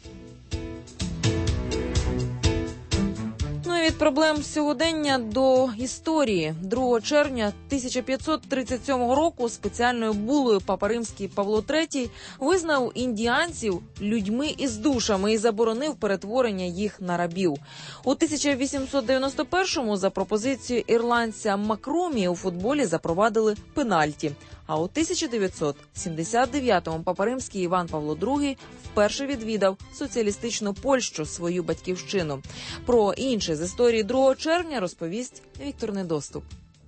Від проблем сьогодення до історії. другого червня тисяча п'ятсот тридцять сьомого року спеціальною булою Папа Римський Павло третій визнав індіанців людьми із душами і заборонив перетворення їх на рабів. У тисяча вісімсот дев'яносто першому за пропозицією ірландця Макромі у футболі запровадили пенальті. А у тисяча дев'ятсот сімдесят дев'ятому Папа Римський Іван Павло другий вперше відвідав соціалістичну Польщу, свою батьківщину. Про інше з історії другого червня розповість Віктор Недоступ.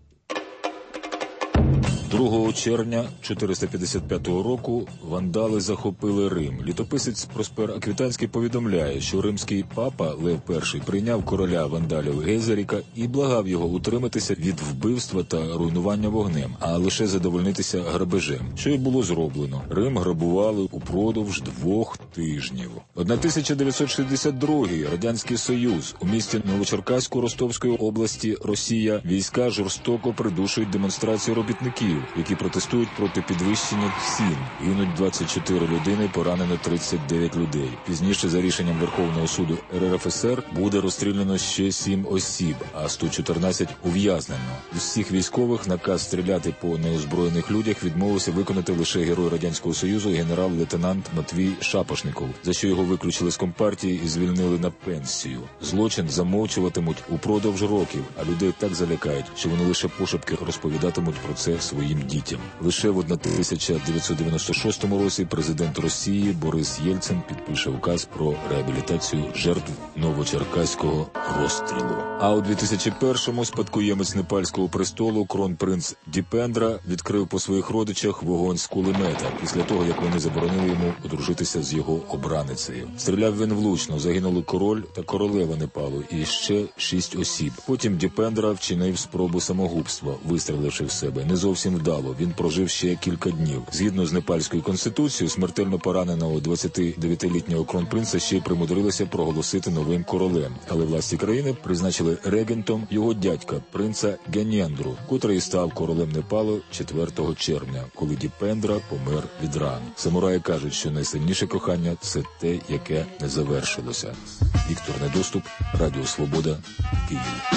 другого червня чотириста п'ятдесят п'ятого року вандали захопили Рим. Літописець Проспер Аквітанський повідомляє, що римський папа Лев І прийняв короля вандалів Гейзеріка і благав його утриматися від вбивства та руйнування вогнем, а лише задовольнитися грабежем, що й було зроблено. Рим грабували упродовж двох тижнів. тисяча дев'ятсот шістдесят другий Радянський Союз. У місті Новочеркаську Ростовської області Росія війська жорстоко придушують демонстрації робітників, які протестують проти підвищення цін. Гинуть двадцять чотири людини, поранено тридцять дев'ять людей. Пізніше, за рішенням Верховного суду Ер Еф Ес Ер, буде розстріляно ще сім осіб, а сто чотирнадцять ув'язнено. Із всіх військових наказ стріляти по неозброєних людях відмовився виконати лише герой Радянського Союзу генерал-лейтенант Матвій Шапошников, за що його виключили з Компартії і звільнили на пенсію. Злочин замовчуватимуть упродовж років, а людей так залякають, що вони лише пошепки розповідатимуть про це своїм дітям. Лише в тисяча дев'ятсот дев'яносто шостому році президент Росії Борис Єльцин підпише указ про реабілітацію жертв Новочеркаського розстрілу. А у дві тисячі першому спадкоємець непальського престолу кронпринц Діпендра відкрив по своїх родичах вогонь з кулемета після того, як вони заборонили йому одружитися з його обраницею. Стріляв він влучно, загинули король та королева Непалу і ще шість осіб. Потім Діпендра вчинив спробу самогубства, вистріливши в себе. Не зовсім вдало. Він прожив ще кілька днів. Згідно з непальською конституцією, смертельно пораненого двадцятидев'ятилітнього кронпринца ще й примудрилися проголосити новим королем. Але власті країни призначили регентом його дядька, принца Генєндру, котрий став королем Непалу четвертого червня, коли Діпендра помер від ран. Самураї кажуть, що найсильніше кохання – це те, яке не завершилося. Віктор Недоступ, Радіо Свобода, Київ.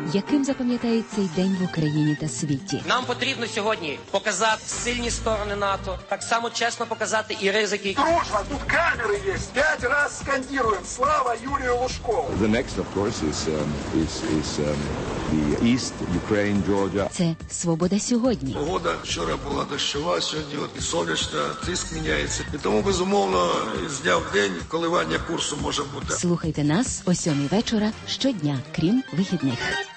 яким запам'ятають цей день в Україні та світі. Нам потрібно сьогодні показати сильні сторони НАТО, так само чесно показати і ризики. Дружба, тут камери є. П'ять раз скандируємо. Слава Юрію Лужкову. The next, of course, is, um, is, is um, the East, Ukraine, Georgia. Це «Свобода сьогодні». Погода вчора була дощова, сьогодні от і сонячна, тиск міняється. І тому, безумовно, з дня в день коливання курсу може бути. Слухайте нас о сьомій вечора щодня, крім вихідних.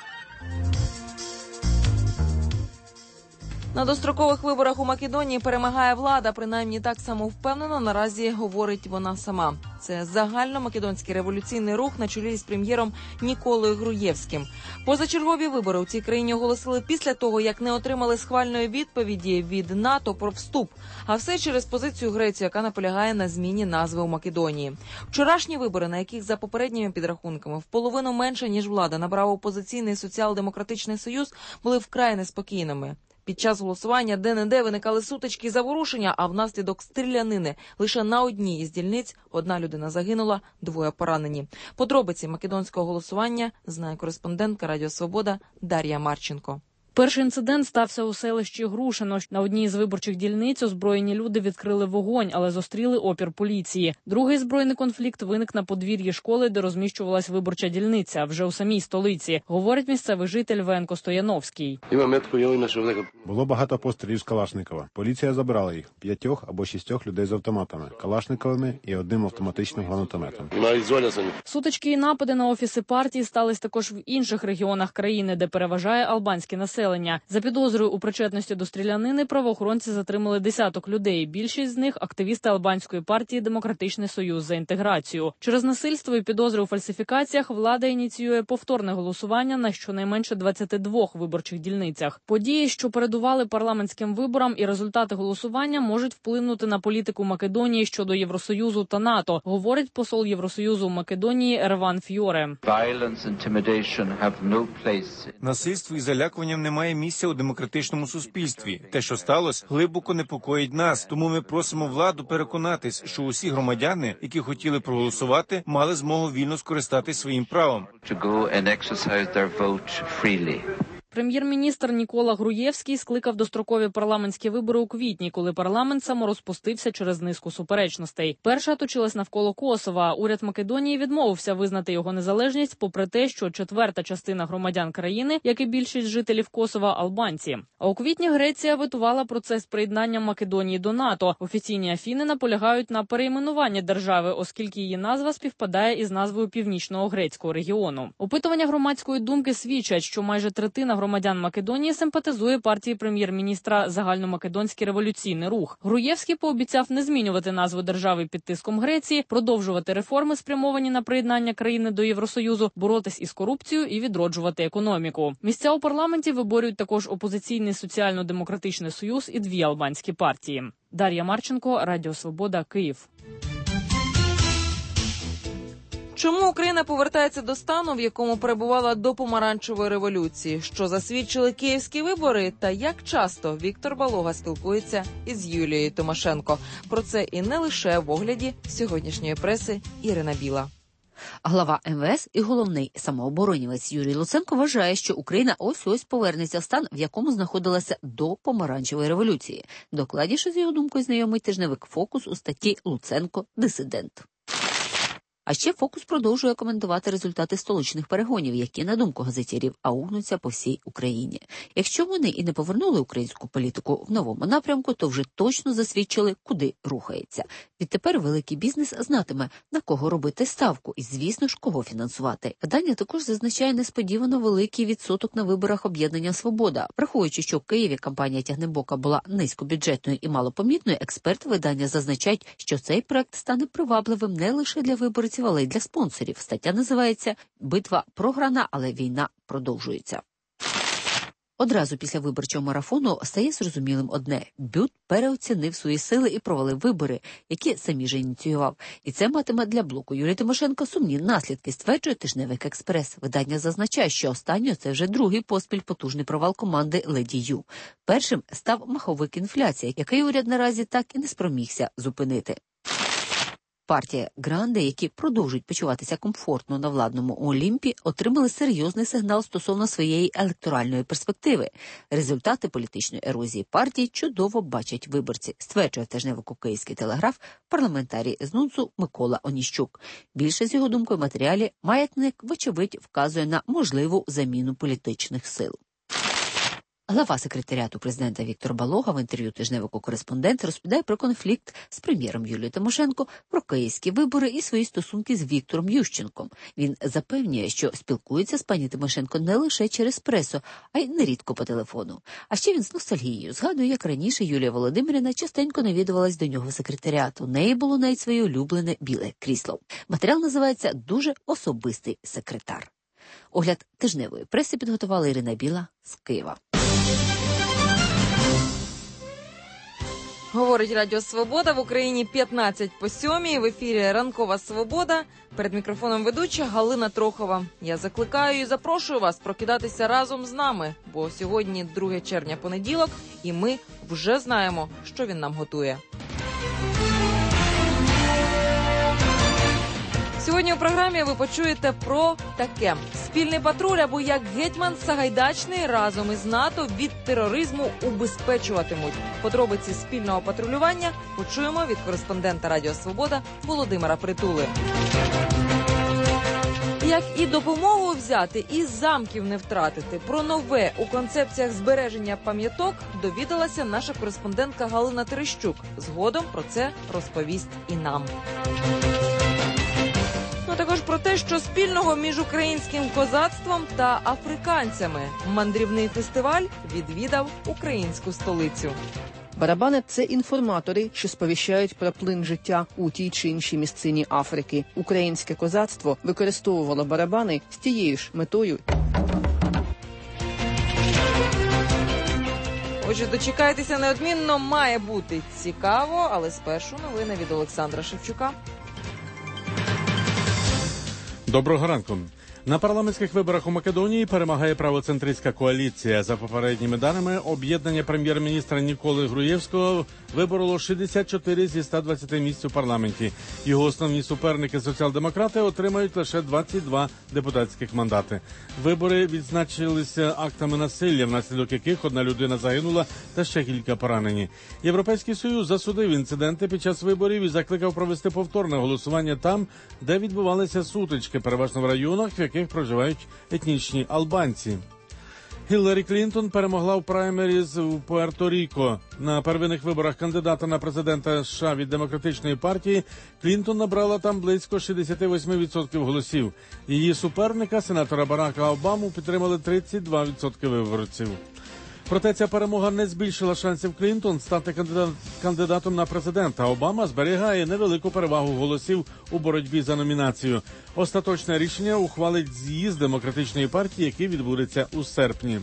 На дострокових виборах у Македонії перемагає влада, принаймні так самовпевнено наразі говорить вона сама. Це загальномакедонський революційний рух на чолі з прем'єром Ніколою Груєвським. Позачергові вибори у цій країні оголосили після того, як не отримали схвальної відповіді від НАТО про вступ. А все через позицію Греції, яка наполягає на зміні назви у Македонії. Вчорашні вибори, на яких за попередніми підрахунками в половину менше, ніж влада, набрав опозиційний соціал-демократичний союз, були вкрай неспокійними. Під час голосування де-не-де виникали сутички і заворушення, а внаслідок стрілянини лише на одній із дільниць одна людина загинула, двоє поранені. Подробиці македонського голосування знає кореспондентка Радіо Свобода Дар'я Марченко. Перший інцидент стався у селищі Грушино. На одній з виборчих дільниць озброєні люди відкрили вогонь, але зустріли опір поліції. Другий збройний конфлікт виник на подвір'ї школи, де розміщувалась виборча дільниця, вже у самій столиці, говорить місцевий житель Венко Стояновський. Було багато пострілів з Калашникова. Поліція забрала їх, п'ятьох або шістьох людей з автоматами, Калашниковими і одним автоматичним гранатометом. Сутички і напади на офіси партії стались також в інших регіонах країни, де переважає албанське населення. За підозрою у причетності до стрілянини правоохоронці затримали десяток людей. Більшість з них – активісти албанської партії «Демократичний союз за інтеграцію». Через насильство і підозри у фальсифікаціях влада ініціює повторне голосування на щонайменше двадцяти двох виборчих дільницях. Події, що передували парламентським виборам, і результати голосування можуть вплинути на політику Македонії щодо Євросоюзу та НАТО, говорить посол Євросоюзу у Македонії Ерван Фьоре. Насильство і залякуванням не немає місця у демократичному суспільстві. Те, що сталося, глибоко непокоїть нас. Тому ми просимо владу переконатись, що усі громадяни, які хотіли проголосувати, мали змогу вільно скористатись своїм правом. Прем'єр-міністр Нікола Груєвський скликав дострокові парламентські вибори у квітні, коли парламент саморозпустився через низку суперечностей. Перша точилась навколо Косова. Уряд Македонії відмовився визнати його незалежність, попри те, що четверта частина громадян країни, як і більшість жителів Косова, албанці. А у квітні Греція ветувала процес приєднання Македонії до НАТО. Офіційні Афіни наполягають на перейменуванні держави, оскільки її назва співпадає із назвою північного грецького регіону. Опитування громадської думки свідчать, що майже третина громадян Македонії симпатизує партії прем'єр-міністра «Загальномакедонський революційний рух». Груєвський пообіцяв не змінювати назву держави під тиском Греції, продовжувати реформи, спрямовані на приєднання країни до Євросоюзу, боротись із корупцією і відроджувати економіку. Місця у парламенті виборюють також опозиційний соціально-демократичний союз і дві албанські партії. Дар'я Марченко, Радіо Свобода, Київ. Чому Україна повертається до стану, в якому перебувала до помаранчевої революції? Що засвідчили київські вибори? Та як часто Віктор Балога спілкується із Юлією Тимошенко? Про це і не лише в огляді сьогоднішньої преси Ірина Біла. Глава ем ве ес і головний самооборонівець Юрій Луценко вважає, що Україна ось-ось повернеться в стан, в якому знаходилася до помаранчевої революції. Докладніше з його думкою знайомий тижневик «Фокус» у статті «Луценко. Дисидент». А ще «Фокус» продовжує коментувати результати столичних перегонів, які, на думку газетярів, аукнуться по всій Україні. Якщо вони і не повернули українську політику в новому напрямку, то вже точно засвідчили, куди рухається. Відтепер великий бізнес знатиме, на кого робити ставку і, звісно ж, кого фінансувати. Видання також зазначає несподівано великий відсоток на виборах об'єднання «Свобода». Враховуючи, що в Києві кампанія Тягнебока була низькобюджетною і малопомітною, експерти видання зазначають, що цей проект стане привабливим не лише для виборців, але й для спонсорів. Стаття називається «Битва програна, але війна продовжується». Одразу після виборчого марафону стає зрозумілим одне – БЮТ переоцінив свої сили і провалив вибори, які самі ж ініціював. І це матиме для блоку Юрія Тимошенко сумні наслідки, стверджує тижневик «Експрес». Видання зазначає, що останньо це вже другий поспіль потужний провал команди Леді Ю. Першим став маховик інфляції, який уряд наразі так і не спромігся зупинити. Партія Гранде, які продовжують почуватися комфортно на владному Олімпі, отримали серйозний сигнал стосовно своєї електоральної перспективи. Результати політичної ерозії партії чудово бачать виборці, стверджує тижнево-кокейський телеграф парламентарій з НУНСу Микола Оніщук. Більше, з його думкою, в матеріалі маятник, вочевидь, вказує на можливу заміну політичних сил. Глава секретаріату президента Віктор Балога в інтерв'ю тижневику «Кореспондент» розповідає про конфлікт з прем'єром Юлією Тимошенко, про київські вибори і свої стосунки з Віктором Ющенком. Він запевнює, що спілкується з пані Тимошенко не лише через пресу, а й нерідко по телефону. А ще він з ностальгією згадує, як раніше Юлія Володимирівна частенько навідувалась до нього в секретаріат. У неї було навіть своє улюблене біле крісло. Матеріал називається «Дуже особистий секретар». Огляд тижневої преси підготувала Ірина Біла з Києва. Говорить Радіо Свобода, в Україні п'ятнадцять по сьомій, в ефірі «Ранкова Свобода». Перед мікрофоном ведуча Галина Трохова. Я закликаю і запрошую вас прокидатися разом з нами, бо сьогодні друге червня понеділок, і ми вже знаємо, що він нам готує. Сьогодні у програмі ви почуєте про таке. Спільний патруль, або як гетьман Сагайдачний разом із НАТО від тероризму убезпечуватимуть. Подробиці спільного патрулювання почуємо від кореспондента Радіо Свобода Володимира Притули. Як і допомогу взяти, і замків не втратити. Про нове у концепціях збереження пам'яток довідалася наша кореспондентка Галина Терещук. Згодом про це розповість і нам. Ну, також про те, що спільного між українським козацтвом та африканцями. Мандрівний фестиваль відвідав українську столицю. Барабани – це інформатори, що сповіщають про плин життя у тій чи іншій місцині Африки. Українське козацтво використовувало барабани з тією ж метою. Отже, дочекайтеся неодмінно, має бути цікаво, але спершу новини від Олександра Шевчука. Доброго ранку. На парламентських виборах у Македонії перемагає правоцентристська коаліція. За попередніми даними, об'єднання прем'єр-міністра Ніколи Груєвського вибороло шістдесят чотири зі ста двадцяти місць у парламенті. Його основні суперники соціал-демократи отримають лише двадцять два депутатських мандати. Вибори відзначилися актами насилля, внаслідок яких одна людина загинула та ще кілька поранені. Європейський Союз засудив інциденти під час виборів і закликав провести повторне голосування там, де відбувалися сутички, переважно в районах, в яких проживають етнічні албанці. Гілларі Клінтон перемогла в праймеріз у Пуерто-Ріко. На первинних виборах кандидата на президента США від Демократичної партії Клінтон набрала там близько шістдесят вісім відсотків голосів. Її суперника, сенатора Барака Обаму, підтримали тридцять два відсотки виборців. Проте ця перемога не збільшила шансів Клінтон стати кандидат, кандидатом на президента. Обама зберігає невелику перевагу голосів у боротьбі за номінацію. Остаточне рішення ухвалить з'їзд Демократичної партії, який відбудеться у серпні.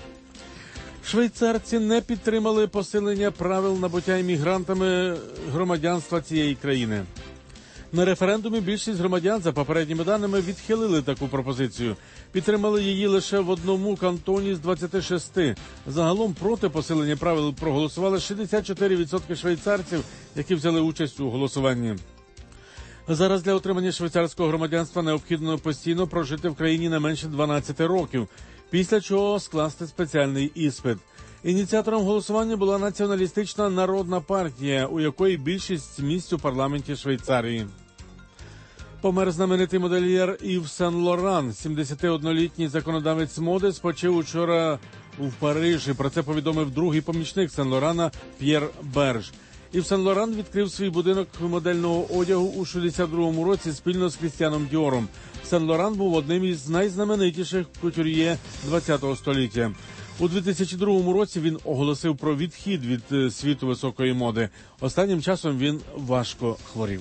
Швейцарці не підтримали посилення правил набуття іммігрантами громадянства цієї країни. На референдумі більшість громадян, за попередніми даними, відхилили таку пропозицію. Підтримали її лише в одному кантоні з двадцяти шести. Загалом проти посилення правил проголосували шістдесят чотири відсотки швейцарців, які взяли участь у голосуванні. Зараз для отримання швейцарського громадянства необхідно постійно прожити в країні не менше дванадцяти років, після чого скласти спеціальний іспит. Ініціатором голосування була націоналістична народна партія, у якої більшість місць у парламенті Швейцарії. Помер знаменитий модельєр Ів Сен-Лоран. сімдесятиоднолітній законодавець моди спочив учора в Парижі. Про це повідомив другий помічник Сен-Лорана П'єр Берж. Ів Сен-Лоран відкрив свій будинок модельного одягу у шістдесят другому році спільно з Крістіаном Діором. Сен-Лоран був одним із найзнаменитіших кутюр'є ХХ століття. У дві тисячі другому році він оголосив про відхід від світу високої моди. Останнім часом він важко хворів.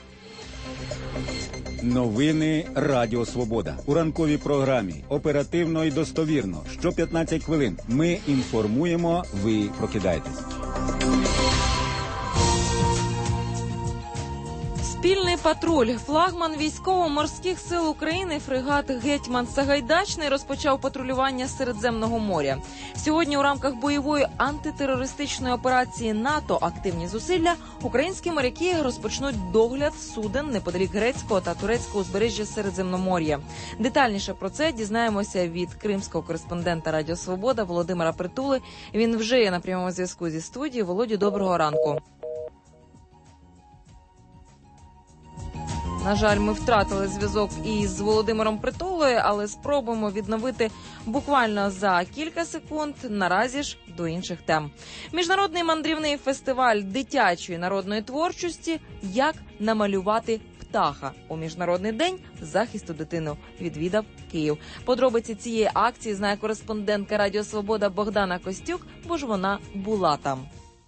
Новини Радіо Свобода. У ранковій програмі оперативно і достовірно. Що п'ятнадцять хвилин ми інформуємо, ви прокидаєтесь. Спільний патруль. Флагман військово-морських сил України фрегат «Гетьман Сагайдачний» розпочав патрулювання Середземного моря. Сьогодні у рамках бойової антитерористичної операції НАТО «Активні зусилля» українські моряки розпочнуть догляд суден неподалік грецького та турецького узбережжя Середземномор'я. Детальніше про це дізнаємося від кримського кореспондента Радіо Свобода Володимира Притули. Він вже є на прямому зв'язку зі студією. Володю, доброго ранку. На жаль, ми втратили зв'язок із Володимиром Притулою, але спробуємо відновити буквально за кілька секунд. Наразі ж до інших тем. Міжнародний мандрівний фестиваль дитячої народної творчості «Як намалювати птаха» у Міжнародний день захисту дитини відвідав Київ. Подробиці цієї акції знає кореспондентка Радіо Свобода Богдана Костюк, бо ж вона була там.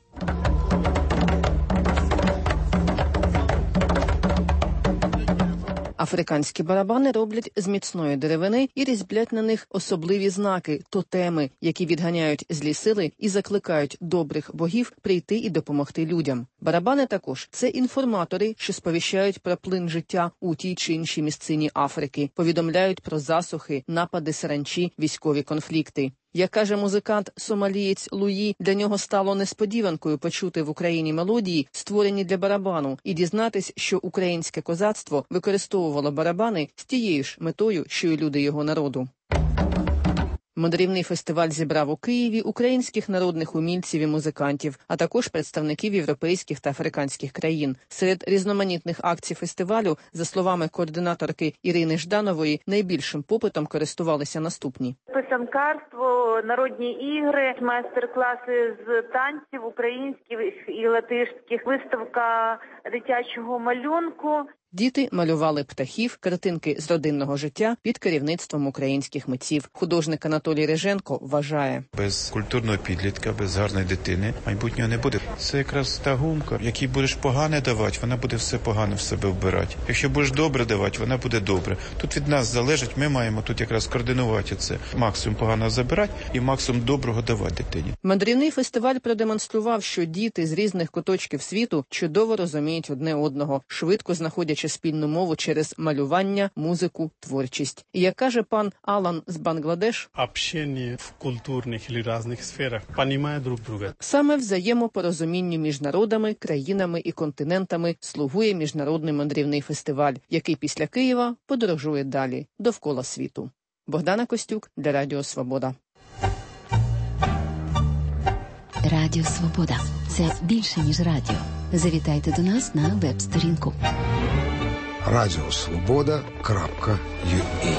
Африканські барабани роблять з міцної деревини і різблять на них особливі знаки, тотеми, які відганяють злі сили і закликають добрих богів прийти і допомогти людям. Барабани також – це інформатори, що сповіщають про плин життя у тій чи іншій місцині Африки, повідомляють про засухи, напади саранчі, військові конфлікти. Як каже музикант-сомалієць Луї, для нього стало несподіванкою почути в Україні мелодії, створені для барабану, і дізнатись, що українське козацтво використовувало барабани з тією ж метою, що й люди його народу. Мандрівний фестиваль зібрав у Києві українських народних умільців і музикантів, а також представників європейських та африканських країн. Серед різноманітних акцій фестивалю, за словами координаторки Ірини Жданової, найбільшим попитом користувалися наступні. Писанкарство, народні ігри, майстер-класи з танців українських і латишських, виставка дитячого малюнку. Діти малювали птахів, картинки з родинного життя під керівництвом українських митців. Художник Анатолій Риженко вважає: без культурного підлітка, без гарної дитини майбутнього не буде. Це якраз та гумка, якій будеш погане давати, вона буде все погано в себе вбирати. Якщо будеш добре давати, вона буде добре. Тут від нас залежить, ми маємо тут якраз координувати це. Максимум поганого забирати і максимум доброго давати дитині. Мандрівний фестиваль продемонстрував, що діти з різних куточків світу чудово розуміють одне одного, швидко знаходять спільну мову через малювання, музику, творчість. І як каже пан Алан з Бангладеш, общение в культурних или різних сферах понимає друг друга. Саме взаємопорозумінню між народами, країнами і континентами слугує міжнародний мандрівний фестиваль, який після Києва подорожує далі, довкола світу. Богдана Костюк для Радіо Свобода. Радіо Свобода – це більше, ніж радіо. Завітайте до нас на веб-сторінку. радіо свобода крапка ю а.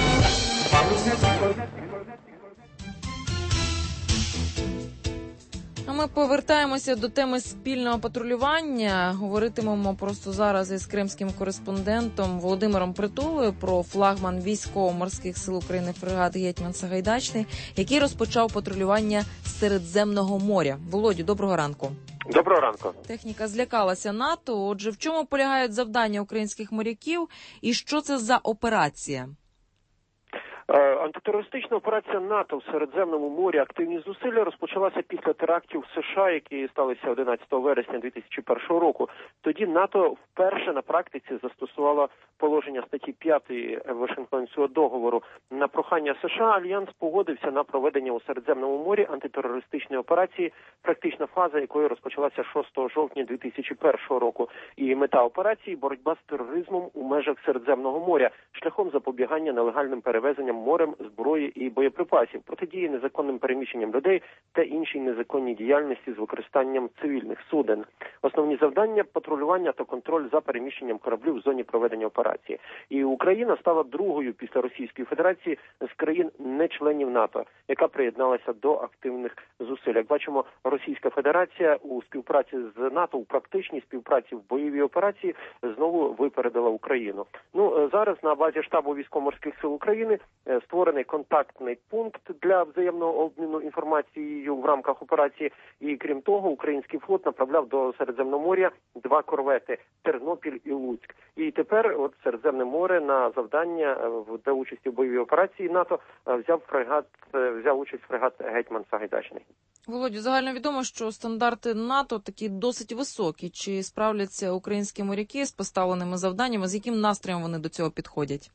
А ми повертаємося до теми спільного патрулювання. Говоритимемо просто зараз із кримським кореспондентом Володимиром Притулою про флагман військово-морських сил України фрегат «Гетьман Сагайдачний», який розпочав патрулювання Середземного моря. Володю, доброго ранку. Доброго ранку. Техніка злякалася НАТО. Отже, в чому полягають завдання українських моряків і що це за операція? Антитерористична операція НАТО в Середземному морі «Активні зусилля» розпочалася після терактів США, які сталися одинадцятого вересня дві тисячі першого року. Тоді НАТО вперше на практиці застосувало положення статті п'ятої Вашингтонського договору. На прохання США Альянс погодився на проведення у Середземному морі антитерористичної операції, практична фаза якої розпочалася шостого жовтня дві тисячі першого року. І мета операції – боротьба з тероризмом у межах Середземного моря шляхом запобігання нелегальним перевезенням морем зброї і боєприпасів, протидії незаконним переміщенням людей та іншій незаконній діяльності з використанням цивільних суден. Основні завдання – патрулювання та контроль за переміщенням кораблів в зоні проведення операції. І Україна стала другою після Російської Федерації з країн не-членів НАТО, яка приєдналася до активних зусиль. Як бачимо, Російська Федерація у співпраці з НАТО, у практичній співпраці в бойовій операції знову випередила Україну. Ну, зараз на базі штабу військово-морських сил України створений контактний пункт для взаємного обміну інформацією в рамках операції. І крім того, український флот направляв до Середземного моря два корвети – Тернопіль і Луцьк. І тепер от Середземне море на завдання для участі в бойовій операції НАТО взяв фрегат, взяв участь фрегат «Гетьман Сагайдачний». Володю, загальновідомо, що стандарти НАТО такі досить високі. Чи справляться українські моряки з поставленими завданнями? З яким настроєм вони до цього підходять?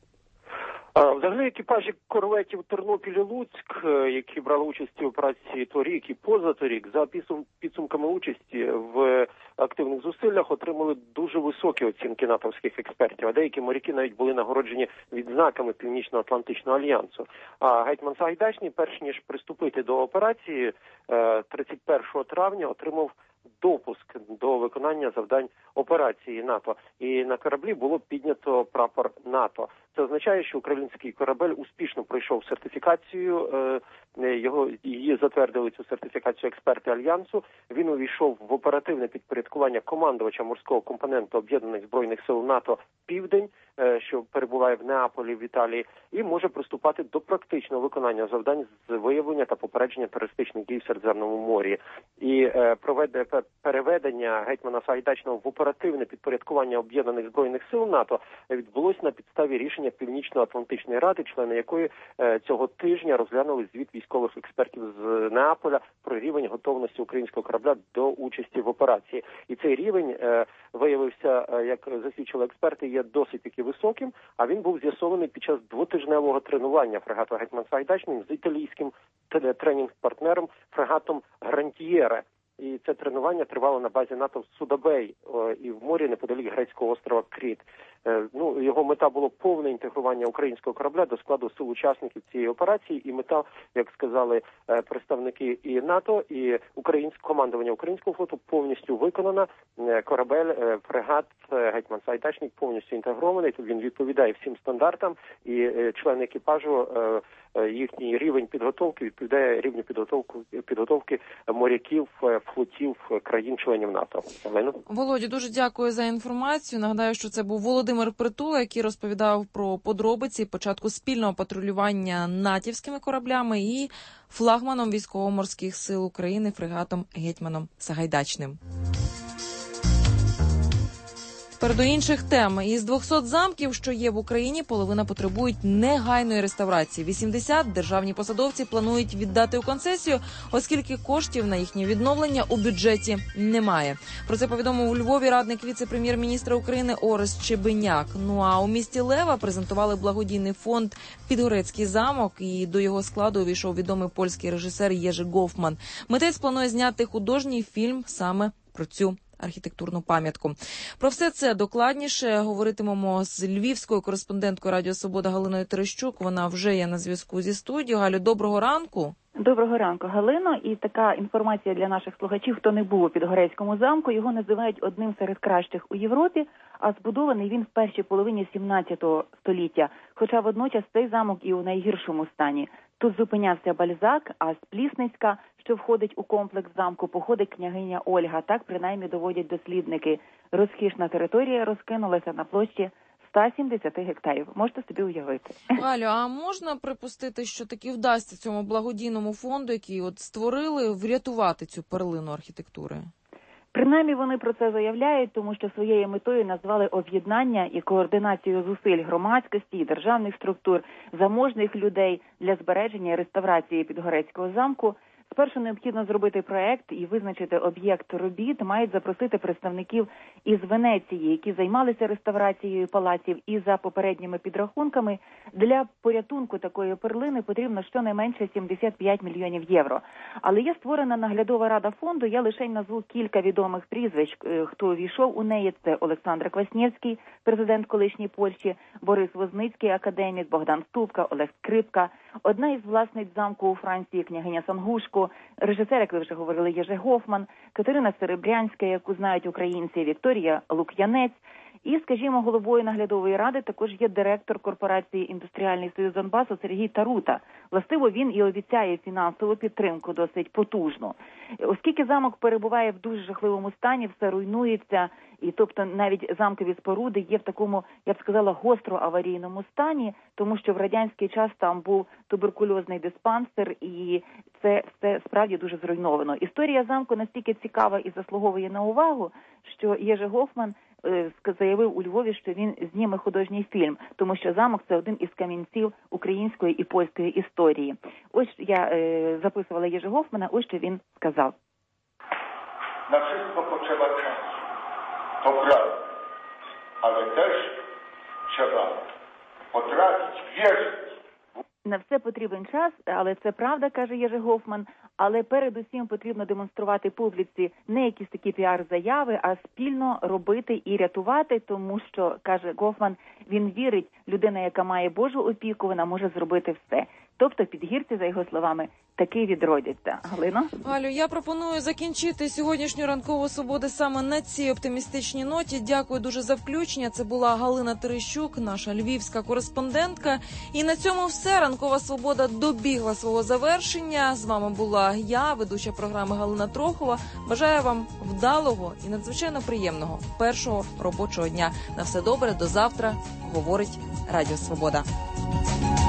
Взагалі екіпажі корветів Тернопіль і Луцьк, які брали участь у операції торік і позаторік, за підсумками участі в активних зусиллях отримали дуже високі оцінки натовських експертів, а деякі моряки навіть були нагороджені відзнаками Північно-Атлантичного альянсу. А гетьман Сагайдачний, перш ніж приступити до операції, тридцять першого травня отримав допуск до виконання завдань операції НАТО. І на кораблі було піднято прапор НАТО. Це означає, що український корабель успішно пройшов сертифікацію, його, її затвердили цю сертифікацію експерти Альянсу. Він увійшов в оперативне підпорядкування командувача морського компоненту Об'єднаних збройних сил НАТО «Південь», що перебуває в Неаполі в Італії, і може приступати до практичного виконання завдань з виявлення та попередження терористичних дій в Середземному морі. І проведе переведення гетьмана Сагайдачного в оперативне підпорядкування Об'єднаних збройних сил НАТО відбулося на підставі рішення Північно-Атлантичної ради, члени якої цього тижня розглянули звіт військових експертів з Неаполя про рівень готовності українського корабля до участі в операції. І цей рівень виявився, як засвідчили експерти, є досить таки високим, а він був з'ясований під час двотижневого тренування фрегату «Гетьман Сагайдачний» з італійським тренінг-партнером фрегатом «Грантьєре». І це тренування тривало на базі НАТО в Судабей і в морі неподалік грецького острова Кріт. Ну, його мета було повне інтегрування українського корабля до складу сил учасників цієї операції. І мета, як сказали представники і НАТО, і українське командування українського флоту повністю виконана. Корабель, фрегат «Гетьман Сагайдачний» повністю інтегрований. Він відповідає всім стандартам, і члени екіпажу, їхній рівень підготовки відповідає рівню підготовки, підготовки моряків флотів країн-членів НАТО. Олено? Володю, дуже дякую за інформацію. Нагадаю, що це був Володимир Притула, який розповідав про подробиці початку спільного патрулювання натівськими кораблями і флагманом військово-морських сил України фрегатом «Гетьманом Сагайдачним». Тепер до інших тем. Із двохсот замків, що є в Україні, половина потребують негайної реставрації. вісімдесят державні посадовці планують віддати у концесію, оскільки коштів на їхнє відновлення у бюджеті немає. Про це повідомив у Львові радник віце-прем'єр-міністра України Орест Чебеняк. Ну а у місті Лева презентували благодійний фонд «Підгорецький замок», і до його складу увійшов відомий польський режисер Єжи Гофман. Митець планує зняти художній фільм саме про цю архітектурну пам'ятку. Про все це докладніше говоритимемо з львівською кореспонденткою Радіо Свобода Галиною Терещук. Вона вже є на зв'язку зі студією. Галю, доброго ранку. Доброго ранку, Галино. І така інформація для наших слухачів, хто не був у Підгорецькому замку. Його називають одним серед кращих у Європі, а збудований він в першій половині сімнадцятого століття. Хоча водночас цей замок і у найгіршому стані. Тут зупинявся Бальзак, а з Плісницька, що входить у комплекс замку, походить княгиня Ольга. Так принаймні доводять дослідники. Розкішна територія розкинулася на площі сто сімдесят гектарів. Можете собі уявити. Галю, а можна припустити, що таки вдасться цьому благодійному фонду, який от створили, врятувати цю перлину архітектури? Принаймні вони про це заявляють, тому що своєю метою назвали об'єднання і координацію зусиль громадськості і державних структур, заможних людей для збереження і реставрації Підгорецького замку. Спершу необхідно зробити проект і визначити об'єкт робіт, мають запросити представників із Венеції, які займалися реставрацією палаців, і за попередніми підрахунками для порятунку такої перлини потрібно щонайменше сімдесят п'ять мільйонів євро. Але є створена наглядова рада фонду, я лише назву кілька відомих прізвищ, хто увійшов у неї. Це Олександр Кваснєвський, президент колишньої Польщі, Борис Возницький, академік, Богдан Ступка, Олег Скрипка, одна із власниць замку у Франції, княгиня Сангушко, режисер, як ви вже говорили, Єжи Гофман, Катерина Серебрянська, яку знають українці, Вікторія Лук'янець. І, скажімо, головою наглядової ради також є директор корпорації «Індустріальний союз Донбасу» Сергій Тарута. Властиво, він і обіцяє фінансову підтримку досить потужну. Оскільки замок перебуває в дуже жахливому стані, все руйнується, і тобто навіть замкові споруди є в такому, я б сказала, гостро аварійному стані, тому що в радянський час там був туберкульозний диспансер, і це все справді дуже зруйновано. Історія замку настільки цікава і заслуговує на увагу, що Єжи Гофман заявив у Львові, що він зніме художній фільм, тому що замок – це один із камінців української і польської історії. Ось я записувала Єжи Гофмана, ось що він сказав. Na wszystko potrzeba czasu. To prawda. Ale też trzeba potrafić wierzyć. На все потрібен час, але це правда, каже Єжи Гофман. Але передусім потрібно демонструвати публіці не якісь такі піар-заяви, а спільно робити і рятувати, тому що, каже Гофман, він вірить, людина, яка має Божу опіку, вона може зробити все. Тобто підгірці, за його словами, таки відродяться. Галино? Галю, я пропоную закінчити сьогоднішню ранкову свободу саме на цій оптимістичній ноті. Дякую дуже за включення. Це була Галина Терещук, наша львівська кореспондентка. І на цьому все. Ранкова свобода добігла свого завершення. З вами була я, ведуча програми Галина Трохова. Бажаю вам вдалого і надзвичайно приємного першого робочого дня. На все добре, до завтра, говорить Радіо Свобода.